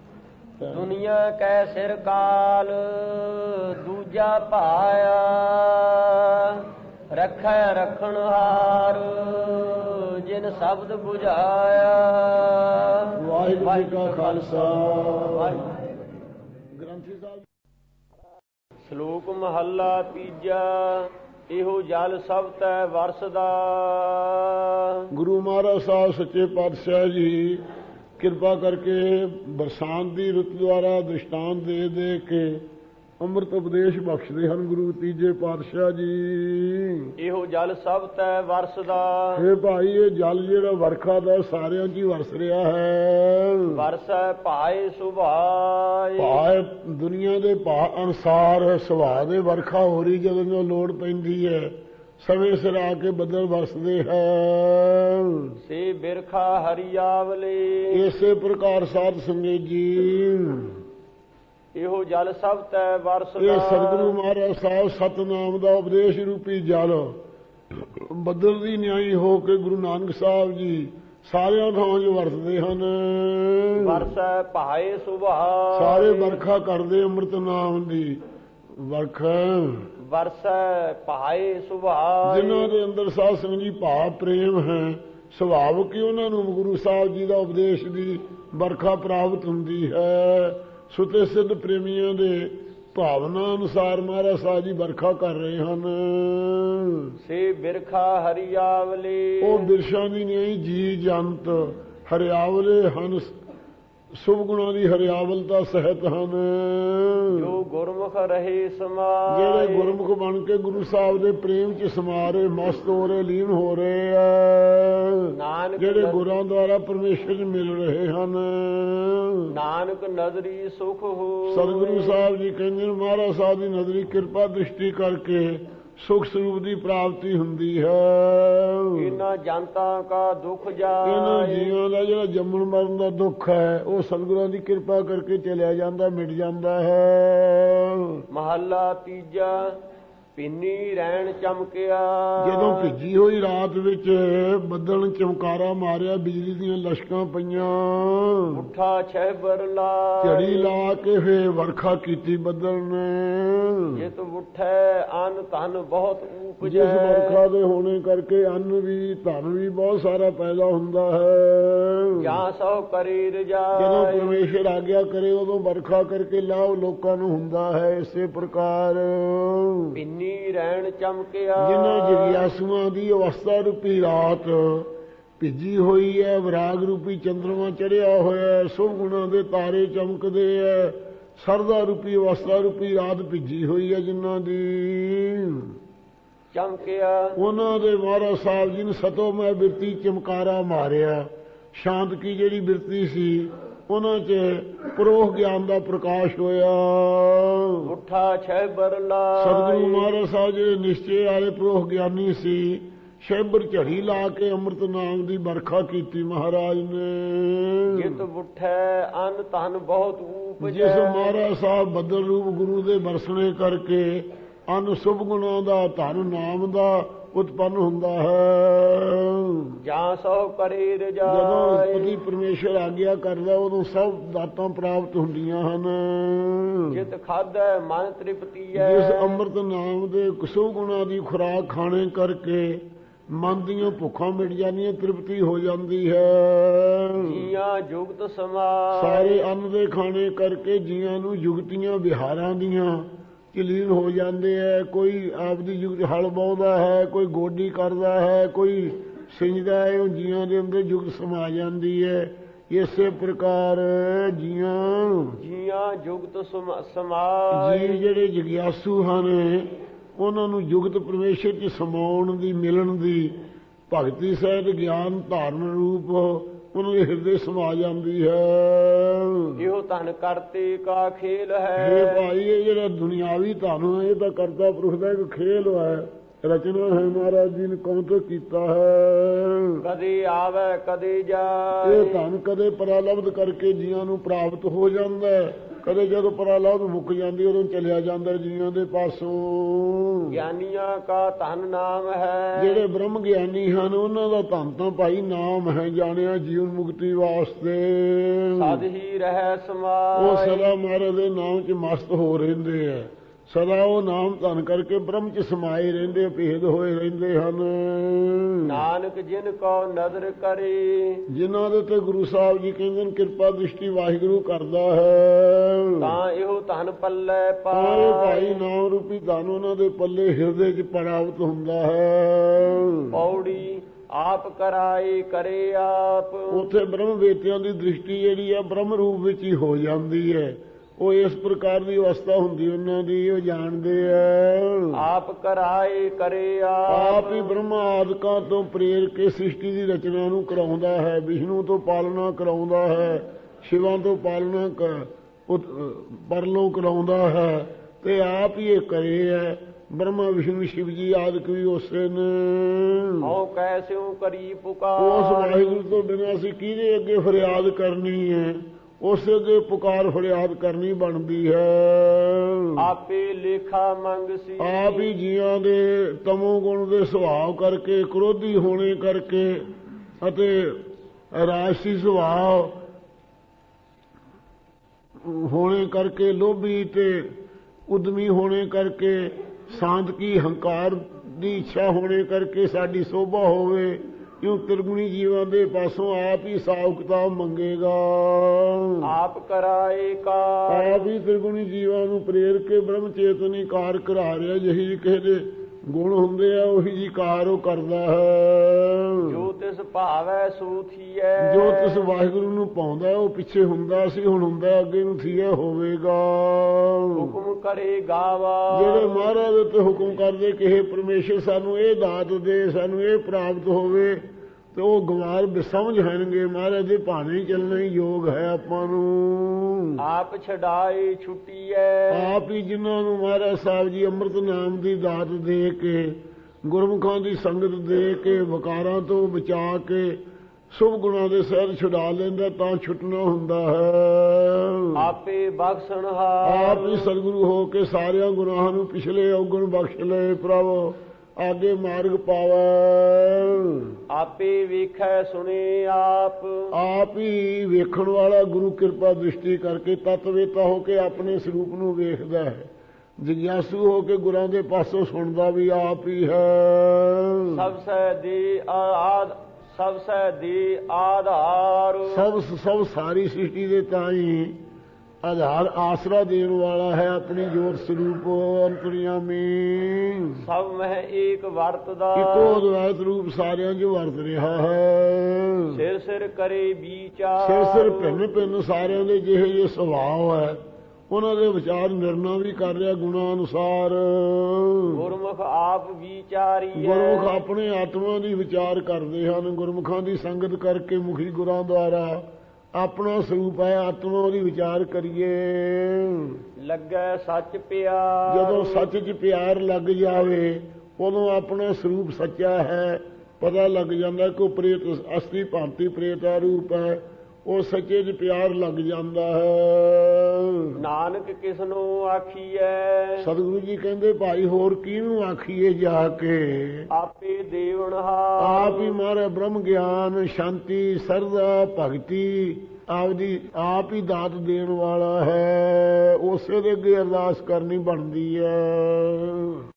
ਦੁਨੀਆ ਕੈ ਸਿਰ ਕਾਲ ਦੂਜਾ ਭਾਇਆ ਰੱਖੈ ਰਖਣਹਾਰ ਜਿਨ ਸ਼ਬਦ ਬੁਝਾਇਆ। ਵਾਹਿਗੁਰੂ ਜੀ ਕਾ ਖਾਲਸਾ। ਗ੍ਰੰਥੀ ਸਾਹਿਬ। ਸ਼ਲੋਕ ਮਹੱਲਾ ਤੀਜਾ। ਇਹੋ ਜਲ ਸਭ ਤੈ ਵਰਸਦਾ। ਗੁਰੂ ਮਹਾਰਾਜ ਸਾਹਿਬ ਸੱਚੇ ਪਾਤਸ਼ਾਹ ਜੀ ਕਿਰਪਾ ਕਰਕੇ ਬਰਸਾਤ ਦੀ ਰੁੱਤ ਦੁਆਰਾ ਦ੍ਰਿਸ਼ਟਾਂਤ ਦੇ ਦੇ ਕੇ ਅੰਮ੍ਰਿਤ ਉਪਦੇਸ਼ ਬਖਸ਼ਦੇ ਹਨ ਗੁਰੂ ਤੀਜੇ ਪਾਤਸ਼ਾਹ ਜੀ। ਇਹੋ ਜਲ ਸਭ ਤੈ ਵਰਸਦਾ, ਇਹ ਭਾਈ ਇਹ ਜਲ ਜਿਹੜਾ ਵਰਖਾ ਦਾ ਸਾਰਿਆਂ 'ਚ ਹੀ ਵਰਸ ਰਿਹਾ ਹੈ। ਵਰਸੈ ਭਾਏ ਸੁਭਾਏ, ਭਾਏ ਦੁਨੀਆ ਦੇ ਭਾਅ ਅਨੁਸਾਰ ਸੁਭਾਅ ਦੇ ਵਰਖਾ ਹੋ ਰਹੀ ਜਦੋਂ ਲੋੜ ਪੈਂਦੀ ਹੈ। ਸਮੇਂ ਸਿਰ ਆ ਕੇ ਬੱਦਲ ਵਰਸਦੇ ਹੈ। ਸੇ ਬਿਰਖਾ ਹਰੀਆਵਲੇ, ਇਸੇ ਪ੍ਰਕਾਰ ਸਾਧ ਸੰਗਤ ਜੀ ਇਹੋ ਜਲ ਸਭ ਤੈ ਇਹ ਵਰਸਦਾ। ਸਤਿਗੁਰੂ ਮਹਾਰਾਜ ਸਾਹਿਬ ਸਤਨਾਮ ਦਾ ਉਪਦੇਸ਼ ਰੂਪੀ ਜਲ ਬੱਦਲ ਦੀ ਨਿਆਈ ਹੋ ਕੇ ਗੁਰੂ ਨਾਨਕ ਸਾਹਿਬ ਜੀ ਸਾਰਿਆਂ ਥਾਵਾਂ 'ਚ ਵਰਤਦੇ ਹਨ। ਵਰਸੈ ਭਾਏ ਸੁਭਾਏ, ਸਾਰੇ ਵਰਖਾ ਕਰਦੇ ਅੰਮ੍ਰਿਤ ਨਾਮ ਦੀ ਵਰਖਾ। ਵਰਸੈ ਭਾਏ ਸੁਭਾਏ, ਜਿਨ੍ਹਾਂ ਦੇ ਅੰਦਰ ਸਾਧ ਸੰਗਤ ਜੀ ਭਾਵ ਪ੍ਰੇਮ ਹੈ ਸੁਭਾਵਕ ਹੀ ਉਹਨਾਂ ਨੂੰ ਗੁਰੂ ਸਾਹਿਬ ਜੀ ਦਾ ਉਪਦੇਸ਼ ਦੀ ਵਰਖਾ ਪ੍ਰਾਪਤ ਹੁੰਦੀ ਹੈ। ਸੁਤੇ ਸਿੱਧ ਪ੍ਰੇਮੀਆਂ ਦੇ ਭਾਵਨਾ ਅਨੁਸਾਰ ਮਹਾਰਾਜ ਸਾਹਿਬ ਜੀ ਵਰਖਾ ਕਰ ਰਹੇ ਹਨ। ਸੇ ਬਿਰਖਾ ਹਰੀਆਵਲੇ, ਉਹ ਬਿਰਸ਼ਾਂ ਦੀ ਨਹੀਂ ਜੀ ਜੰਤ ਹਰਿਆਵਲੇ ਹਨ, ਸੁਭ ਗੁਣਾਂ ਦੀ ਹਰਿਆਵਲਤਾ ਸਹਿਤ ਹਨ। ਜੋ ਗੁਰਮੁਖ ਰਹੇ ਸਮਾਏ, ਜਿਹੜੇ ਗੁਰਮੁਖ ਬਣ ਕੇ ਗੁਰੂ ਸਾਹਿਬ ਦੇ ਪ੍ਰੇਮ 'ਚ ਸਮਾ ਰਹੇ, ਮਸਤ ਹੋ ਰਹੇ, ਲੀਨ ਹੋ ਰਹੇ ਆ। ਨਾਨਕ ਜਿਹੜੇ ਗੁਰਾਂ ਦੁਆਰਾ ਪਰਮੇਸ਼ਰ 'ਚ ਮਿਲ ਰਹੇ ਹਨ। ਨਾਨਕ ਨਦਰੀ ਸੁਖ ਹੋ, ਸਤਿਗੁਰੂ ਸਾਹਿਬ ਜੀ ਕਹਿੰਦੇ ਨੇ ਮਹਾਰਾਜ ਸਾਹਿਬ ਦੀ ਨਜ਼ਰੀ ਕਿਰਪਾ ਦ੍ਰਿਸ਼ਟੀ ਕਰਕੇ ਸੁਖ ਸਰੂਪ ਦੀ ਪ੍ਰਾਪਤੀ ਹੁੰਦੀ ਹੈ। ਇਹਨਾਂ ਜਨਤਾ ਕਾ ਦੁਖ ਇਹਨਾਂ ਜਾਏ, ਜੀਵਾਂ ਦਾ ਜਿਹੜਾ ਜੰਮਣ ਮਰਨ ਦਾ ਦੁੱਖ ਹੈ ਉਹ ਸਤਿਗੁਰਾਂ ਦੀ ਕਿਰਪਾ ਕਰਕੇ ਚਲਿਆ ਜਾਂਦਾ, ਮਿਟ ਜਾਂਦਾ ਹੈ। ਮਹੱਲਾ ਤੀਜਾ। ਪਿੰਨੀ ਰਹਿਣ ਚਮਕਿਆ, ਜਦੋਂ ਭਿੱਜੀ ਹੋਈ ਰਾਤ ਵਿੱਚ ਬੱਦਲ ਚਮਕਾਰਾ ਮਾਰਿਆ, ਬਿਜਲੀ ਦੀਆਂ ਲਸ਼ਕਾਂ ਪਈਆਂ, ਉੱਠਾ ਛਹਿਬਰ ਲਾ, ਝੜੀ ਲਾ ਕੇ ਫੇਰ ਵਰਖਾ ਕੀਤੀ ਬੱਦਲ ਨੇ। ਜਿਤ ਉੱਠੈ ਅਨ ਧਨ ਬਹੁਤ ਜਿਸ ਉਪਜੈ, ਵਰਖਾ ਦੇ ਹੋਣੇ ਕਰਕੇ ਅੰਨ ਵੀ ਧਨ ਵੀ ਬਹੁਤ ਸਾਰਾ ਪੈਦਾ ਹੁੰਦਾ ਹੈ। ਜਾਂ ਸੋ ਕਰੀ ਜਦੋਂ ਰਜਾਏ, ਪਰਮੇਸ਼ਰ ਆਗਿਆ ਕਰੇ ਉਦੋਂ ਵਰਖਾ ਕਰਕੇ ਲਾਭ ਲੋਕਾਂ ਨੂੰ ਹੁੰਦਾ ਹੈ। ਇਸੇ ਪ੍ਰਕਾਰ ਪਿੰਨੀ ਰਹਿਣ ਚਮਕਿਆ, ਜਿਨ੍ਹਾਂ ਜਿਗਿਆਸੂਆਂ ਦੀ ਅਵਸਥਾ ਰੂਪੀ ਰਾਤ ਭਿੱਜੀ ਹੋਈ ਹੈ, ਵਿਰਾਗ ਰੂਪੀ ਚੰਦਰਮਾ ਚੜਿਆ ਹੋਇਆ ਹੈ, ਸੁਭ ਗੁਣਾਂ ਦੇ ਤਾਰੇ ਚਮਕਦੇ ਹੈ, ਸਰਦਾ ਰੂਪੀ ਅਵਸਥਾ ਰੂਪੀ ਰਾਤ ਭਿੱਜੀ ਹੋਈ ਹੈ ਜਿਨ੍ਹਾਂ ਦੀ, ਚਮਕਿਆ ਉਹਨਾਂ ਦੇ ਮਹਾਰਾਜ ਸਾਹਿਬ ਜੀ ਨੇ ਸਤੋਮੈ ਬਿਰਤੀ ਚਮਕਾਰਾ ਮਾਰਿਆ। ਸ਼ਾਂਤ ਕੀ ਜਿਹੜੀ ਬਿਰਤੀ ਸੀ ਉਹਨਾਂ 'ਚ ਪਰੋਹ ਗਿਆਨ ਦਾ ਪ੍ਰਕਾਸ਼ ਹੋਇਆ। ਉੱਠਾ ਛਹਿਬਰ ਲਾ, ਸਤਿਗੁਰੂ ਮਹਾਰਾਜ ਸਾਹਿਬ ਜਿਹੜੇ ਨਿਸ਼ਚੇ ਵਾਲੇ ਪਰੋਹ ਗਿਆਨੀ ਸੀ, ਸ਼ੈਬਰ ਝੜੀ ਲਾ ਕੇ ਅੰਮ੍ਰਿਤ ਨਾਮ ਦੀ ਵਰਖਾ ਕੀਤੀ ਮਹਾਰਾਜ ਨੇ। ਜਿਤ ਉੱਠੈ ਅਨ ਧਨ ਬਹੁਤ ਉਪਜੈ, ਜਿਸ ਮਹਾਰਾਜ ਸਾਹਿਬ ਬੱਦਲ ਰੂਪ ਗੁਰੂ ਦੇ ਵਰਸਣੇ ਕਰਕੇ ਅੰਨ ਸੁਭ ਗੁਣਾਂ ਦਾ ਧਨ ਨਾਮ ਦਾ ਉਤਪੰਨ ਹੁੰਦਾ ਹੈ। ਜਾਂ ਸੋ ਕਰੀ ਜਦੋਂ ਰਜਾਏ, ਪਤੀ ਪਰਮੇਸ਼ਰ ਆਗਿਆ ਕਰਦਾ ਉਦੋਂ ਸਭ ਦਾਤਾਂ ਪ੍ਰਾਪਤ ਹੁੰਦੀਆਂ ਹਨ। ਜਿਤ ਖਾਧੈ ਮਨ ਤ੍ਰਿਪਤੀਐ, ਜਿਸ ਅੰਮ੍ਰਿਤ ਨਾਮ ਦੇ ਸੁਭ ਗੁਣਾਂ ਦੀ ਖੁਰਾਕ ਖਾਣੇ ਕਰਕੇ ਮਨ ਦੀਆਂ ਭੁੱਖਾਂ ਮਿਟ ਜਾਂਦੀਆਂ, ਤ੍ਰਿਪਤੀ ਹੋ ਜਾਂਦੀ ਹੈ। ਜੀਆਂ ਜੁਗਤ ਸਮਾਏ, ਸਾਰੇ ਅੰਨ ਦੇ ਖਾਣੇ ਕਰਕੇ ਜੀਆਂ ਨੂੰ ਜੁਗਤੀਆਂ ਵਿਹਾਰਾਂ ਦੀਆਂ ਲੀਨ ਹੋ ਜਾਂਦੇ ਹੈ। ਕੋਈ ਆਪਦੀ ਜੁਗਤ ਹਲ ਬਾਉਂਦਾ ਹੈ, ਕੋਈ ਗੋਡੀ ਕਰਦਾ ਹੈ, ਕੋਈ ਸਿੰਜਦਾ ਹੈ, ਉਹ ਜੀਆਂ ਦੇ ਅੰਦਰ ਜੁਗਤ ਸਮਾ ਜਾਂਦੀ ਹੈ। ਇਸੇ ਪ੍ਰਕਾਰ ਜੀਆਂ ਜੁਗਤ ਸਮਾਏ, ਜੀ ਜਿਹੜੇ ਜਿਗਿਆਸੂ ਹਨ ਉਹਨਾਂ ਨੂੰ ਜੁਗਤ ਪਰਮੇਸ਼ਰ 'ਚ ਸਮਾਉਣ ਦੀ, ਮਿਲਣ ਦੀ, ਭਗਤੀ ਸਹਿਤ ਗਿਆਨ ਧਾਰਨ ਰੂਪ ਉਹਨਾਂ ਦੇ ਹਿਰਦੇ ਸਮਾ ਜਾਂਦੀ ਹੈ। ਇਹੋ ਧਨ ਕਰਤੇ ਕਾ ਖੇਲ ਇਹ ਹੈ, ਭਾਈ ਇਹ ਜਿਹੜਾ ਦੁਨਿਆਵੀ ਧਨ ਇਹ ਤਾਂ ਕਰਤਾ ਪੁਰਖ ਦਾ ਇੱਕ ਖੇਲ ਹੈ, ਰਚਨਾ ਹੈ, ਮਹਾਰਾਜ ਜੀ ਨੇ ਕੌਣ ਤੋਂ ਕੀਤਾ ਹੈ। ਕਦੇ ਆਵੇ ਕਦੇ ਜਾਏ, ਇਹ ਧਨ ਕਦੇ ਪਰਾਲਬਧ ਕਰਕੇ ਜੀਆਂ ਨੂੰ ਪ੍ਰਾਪਤ ਹੋ ਜਾਂਦਾ ਹੈ, ਕਦੇ ਜਦੋਂ ਪਰਾਲਬਧ ਮੁੱਕ ਜਾਂਦੀ ਉਦੋਂ ਚਲਿਆ ਜਾਂਦਾ ਜੀਆਂ ਦੇ ਪਾਸੋਂ। ਗਿਆਨੀਆਂ ਕਾ ਧਨ ਨਾਮ ਹੈ, ਜਿਹੜੇ ਬ੍ਰਹਮ ਗਿਆਨੀ ਹਨ ਉਹਨਾਂ ਦਾ ਧਨ ਤਾਂ ਭਾਈ ਨਾਮ ਹੈ, ਜਾਣਿਆ ਜੀਵਨ ਮੁਕਤੀ ਵਾਸਤੇ। ਸਦ ਹੀ ਰਹਿ ਉਹ ਸਮਾਏ, ਸਦਾ ਮਹਾਰਾਜ ਦੇ ਨਾਮ 'ਚ ਮਸਤ ਹੋ ਰਹਿੰਦੇ ਆ, ਸਦਾ ਉਹ ਨਾਮ ਧਨ ਕਰਕੇ ਬ੍ਰਹਮ 'ਚ ਸਮਾਏ ਰਹਿੰਦੇ, ਭੇਦ ਹੋਏ ਰਹਿੰਦੇ ਹਨ। ਨਾਨਕ ਜਿਨ ਕੋ ਨਦਰ ਕਰੇ, ਜਿਨ੍ਹਾਂ ਦੇ ਤੇ ਗੁਰੂ ਸਾਹਿਬ ਜੀ ਕਹਿੰਦੇ ਨੇ ਕਿਰਪਾ ਦ੍ਰਿਸ਼ਟੀ ਵਾਹਿਗੁਰੂ ਕਰਦਾ ਹੈ, ਤਾਂ ਇਹੋ ਧਨ ਪੱਲੇ ਸਾਰੇ ਭਾਈ ਪਾਏ। ਨਾਮ ਰੂਪੀ ਧਨ ਉਹਨਾਂ ਦੇ ਪੱਲੇ ਹਿਰਦੇ 'ਚ ਪ੍ਰਾਪਤ ਹੁੰਦਾ ਹੈ। ਪੌੜੀ ਆਪ ਕਰਾਏ ਕਰੇ ਆਪ। ਉੱਥੇ ਬ੍ਰਹਮ ਵੇਤਿਆਂ ਦੀ ਦ੍ਰਿਸ਼ਟੀ ਜਿਹੜੀ ਆ ਬ੍ਰਹਮ ਰੂਪ ਵਿੱਚ ਹੀ ਹੋ ਜਾਂਦੀ ਹੈ। ਉਹ ਇਸ ਪ੍ਰਕਾਰ ਦੀ ਅਵਸਥਾ ਹੁੰਦੀ ਉਹਨਾਂ ਦੀ, ਉਹ ਜਾਣਦੇ ਆ। ਆਪ ਕਰਾਏ ਕਰੇ ਆਪ ਹੀ ਬ੍ਰਹਮਾ ਆਦਿਕਾਂ ਤੋਂ ਪ੍ਰੇਰ ਕੇ ਸ੍ਰਿਸ਼ਟੀ ਦੀ ਰਚਨਾ ਨੂੰ ਕਰਾਉਂਦਾ ਹੈ। ਵਿਸ਼ਨੂੰ ਤੋਂ ਪਾਲਣਾ ਕਰਾਉਂਦਾ ਹੈ, ਸ਼ਿਵਾਂ ਤੋਂ ਪਾਲਣਾ ਪਰਲੋਂ ਕਰਾਉਂਦਾ ਹੈ, ਤੇ ਆਪ ਹੀ ਇਹ ਕਰੇ ਹੈ। ਬ੍ਰਹਮਾ ਵਿਸ਼ਨੂੰ ਸ਼ਿਵ ਜੀ ਆਦਿਕ ਵੀ ਉਸੇ ਨੇ। ਹਉ ਕੈਸਿਉ ਕਰੀ ਪੁਕਾਰ। ਉਸ ਵਾਹਿਗੁਰੂ ਤੋਂ ਬਿਨਾਂ ਅਸੀਂ ਕਿਹਦੇ ਅੱਗੇ ਫਰਿਆਦ ਕਰਨੀ ਹੈ? ਉਸੇ ਅੱਗੇ ਪੁਕਾਰ ਫਰਿਆਦ ਕਰਨੀ ਬਣਦੀ ਹੈ। ਆਪੇ ਲੇਖਾ ਮੰਗਸੀ। ਆਪ ਹੀ ਜੀਆਂ ਦੇ ਤਮੋ ਗੁਣ ਦੇ ਸੁਭਾਅ ਕਰਕੇ, ਕ੍ਰੋਧੀ ਹੋਣੇ ਕਰਕੇ ਅਤੇ ਰਾਜਸੀ ਸੁਭਾਅ ਹੋਣੇ ਕਰਕੇ, ਲੋਭੀ ਤੇ ਉਦਮੀ ਹੋਣੇ ਕਰਕੇ, ਸਾਂਦਕੀ ਹੰਕਾਰ ਦੀ ਇੱਛਾ ਹੋਣੇ ਕਰਕੇ ਸਾਡੀ ਸੋਭਾ ਹੋਵੇ, ਕਿਉਂ ਤਿਰਗੁਣੀ ਜੀਵਾਂ ਦੇ ਪਾਸੋਂ ਆਪ ਹੀ ਹਿਸਾਬ ਕਿਤਾਬ ਮੰਗੇਗਾ। ਆਪ ਕਰਾਏ ਕਾਰ। ਆਪ ਹੀ ਤਿਰਗੁਣੀ ਜੀਵਾਂ ਨੂੰ ਪ੍ਰੇਰ ਕੇ ਬ੍ਰਹਮ ਚੇਤਨੀ ਕਾਰ ਕਰਾ ਰਿਹਾ। ਜਿਹੀ ਕਿਸੇ ਦੇ ਗੁਣ ਹੁੰਦੇ ਆ ਉਹੀ ਜੀ ਕਾਰ ਉਹ ਕਰਦਾ ਹੈ। ਜੋ ਤਿਸ ਭਾਵੈ ਸੋ ਥੀਐ। ਜੋ ਤਿਸ ਵਾਹਿਗੁਰੂ ਨੂੰ ਪਾਉਂਦਾ ਉਹ ਪਿੱਛੇ ਹੁੰਦਾ ਸੀ, ਹੁਣ ਹੁੰਦਾ ਅੱਗੇ ਨੂੰ ਥੀਆ ਹੋਵੇਗਾ। ਹੁਕਮ ਕਰੇ ਗਾਵਾ। ਜਿਹੜੇ ਮਹਾਰਾਜ ਉੱਤੇ ਹੁਕਮ ਕਰਦੇ ਕਿ ਹੇ ਪਰਮੇਸ਼ਰ ਸਾਨੂੰ ਇਹ ਦਾਤ ਦੇ, ਸਾਨੂੰ ਇਹ ਪ੍ਰਾਪਤ ਹੋਵੇ, ਤੇ ਉਹ ਗਵਾਰ ਬੇਸਮਝ ਹੋਣਗੇ। ਮਹਾਰਾਜ ਦੇ ਭਾਣੇ ਚੱਲਣਾ ਹੀ ਯੋਗ ਹੈ ਆਪਾਂ ਨੂੰ। ਆਪ ਛਡਾਏ ਛੁੱਟੀਐ। ਆਪ ਹੀ ਜਿਨ੍ਹਾਂ ਨੂੰ ਮਹਾਰਾਜ ਸਾਹਿਬ ਜੀ ਅੰਮ੍ਰਿਤ ਨਾਮ ਦੀ ਦਾਤ ਦੇ ਕੇ, ਗੁਰਮੁਖਾਂ ਦੀ ਸੰਗਤ ਦੇ ਕੇ, ਵਿਕਾਰਾਂ ਤੋਂ ਬਚਾ ਕੇ ਸ਼ੁਭ ਗੁਣਾਂ ਦੇ ਸਹਿਜ ਛੁਡਾ ਲੈਂਦਾ, ਤਾਂ ਛੁੱਟਣਾ ਹੁੰਦਾ ਹੈ। ਆਪੇ ਬਖਸ਼ਣਹਾਰ। ਆਪ ਹੀ ਸਤਿਗੁਰੂ ਹੋ ਕੇ ਸਾਰਿਆਂ ਗੁਨਾਹਾਂ ਨੂੰ ਪਿਛਲੇ ਔਗਣ ਬਖਸ਼ ਲਏ ਪ੍ਰਭ, ਆਗੇ ਮਾਰਗ ਪਾਵੈ। ਆਪੇ ਵੇਖੈ ਸੁਣੇ ਆਪ। ਆਪ ਹੀ ਵੇਖਣ ਵਾਲਾ ਗੁਰੂ ਕਿਰਪਾ ਦ੍ਰਿਸ਼ਟੀ ਕਰਕੇ ਤਤਵੇਤਾ ਹੋ ਕੇ ਆਪਣੇ ਸਰੂਪ ਨੂੰ ਵੇਖਦਾ ਹੈ। ਜਿਗਿਆਸੂ ਹੋ ਕੇ ਗੁਰਾਂ ਦੇ ਪਾਸੋਂ ਸੁਣਦਾ ਵੀ ਆਪ ਹੀ ਹੈ। ਸਭ ਸੈ ਦੇ ਆਧਾਰ। ਸਭ ਸਾਰੀ ਸ੍ਰਿਸ਼ਟੀ ਦੇ ਤਾਈਂ ਆਧਾਰ ਆਸਰਾ ਦੇਣ ਵਾਲਾ ਹੈ। ਆਪਣੀ ਜੋਤ ਸਰੂਪ ਅੰਤਰਯਾਮੀ। ਸਭ ਮਹਿ ਏਕ ਵਰਤਦਾ। ਇੱਕੋ ਅਦਵੈਤ ਰੂਪ ਸਾਰਿਆਂ 'ਚ ਵਰਤ ਰਿਹਾ ਹੈ। ਸਿਰ ਸਿਰ ਕਰੇ ਵਿਚਾਰ। ਸਿਰ ਸਿਰ ਭਿੰਨ ਭਿੰਨ ਸਾਰਿਆਂ ਦੇ ਜਿਹੇ ਜਿਹੇ ਸੁਭਾਅ ਹੈ ਉਹਨਾਂ ਦੇ ਵਿਚਾਰ ਨਿਰਣਾ ਵੀ ਕਰ ਰਿਹਾ ਗੁਣਾਂ ਅਨੁਸਾਰ। ਗੁਰਮੁਖ ਆਪ ਵਿਚਾਰੀ। ਗੁਰਮੁਖ ਆਪਣੇ ਆਤਮਾ ਦੀ ਵਿਚਾਰ ਕਰਦੇ ਹਨ। ਗੁਰਮੁਖਾਂ ਦੀ ਸੰਗਤ ਕਰਕੇ ਮੁਖੀ ਗੁਰਾਂ ਦੁਆਰਾ ਆਪਣਾ ਸਰੂਪ ਹੈ ਆਤਮਾ, ਉਹਦੀ ਵਿਚਾਰ ਕਰੀਏ। ਲੱਗੈ ਸੱਚ ਪਿਆਰ। ਜਦੋਂ ਸੱਚ 'ਚ ਪਿਆਰ ਲੱਗ ਜਾਵੇ ਉਦੋਂ ਆਪਣਾ ਸਰੂਪ ਸੱਚਾ ਹੈ ਪਤਾ ਲੱਗ ਜਾਂਦਾ ਕਿ ਉਹ ਪ੍ਰੇਤ ਅਸਲੀ ਭਾਂਤੀ ਪ੍ਰੇਤਾ ਰੂਪ ਹੈ। ਉਹ ਸੱਚੇ 'ਚ ਪਿਆਰ ਲੱਗ ਜਾਂਦਾ ਹੈ। ਨਾਨਕ ਕਿਸਨੂੰ ਆਖੀਐ। ਸਤਿਗੁਰੂ ਜੀ ਕਹਿੰਦੇ ਭਾਈ ਹੋਰ ਕਿਹਨੂੰ ਆਖੀਏ ਜਾ ਕੇ। ਆਪੇ ਦੇਵਨਹਾਰ। ਆਪ ਹੀ ਮਾਰੇ ਬ੍ਰਹਮ ਗਿਆਨ, ਸ਼ਾਂਤੀ, ਸਰਦਾ, ਭਗਤੀ ਆਪ ਹੀ ਦਾਤ ਦੇਣ ਵਾਲਾ ਹੈ। ਉਸੇ ਦੇ ਅੱਗੇ ਅਰਦਾਸ ਕਰਨੀ ਬਣਦੀ ਹੈ।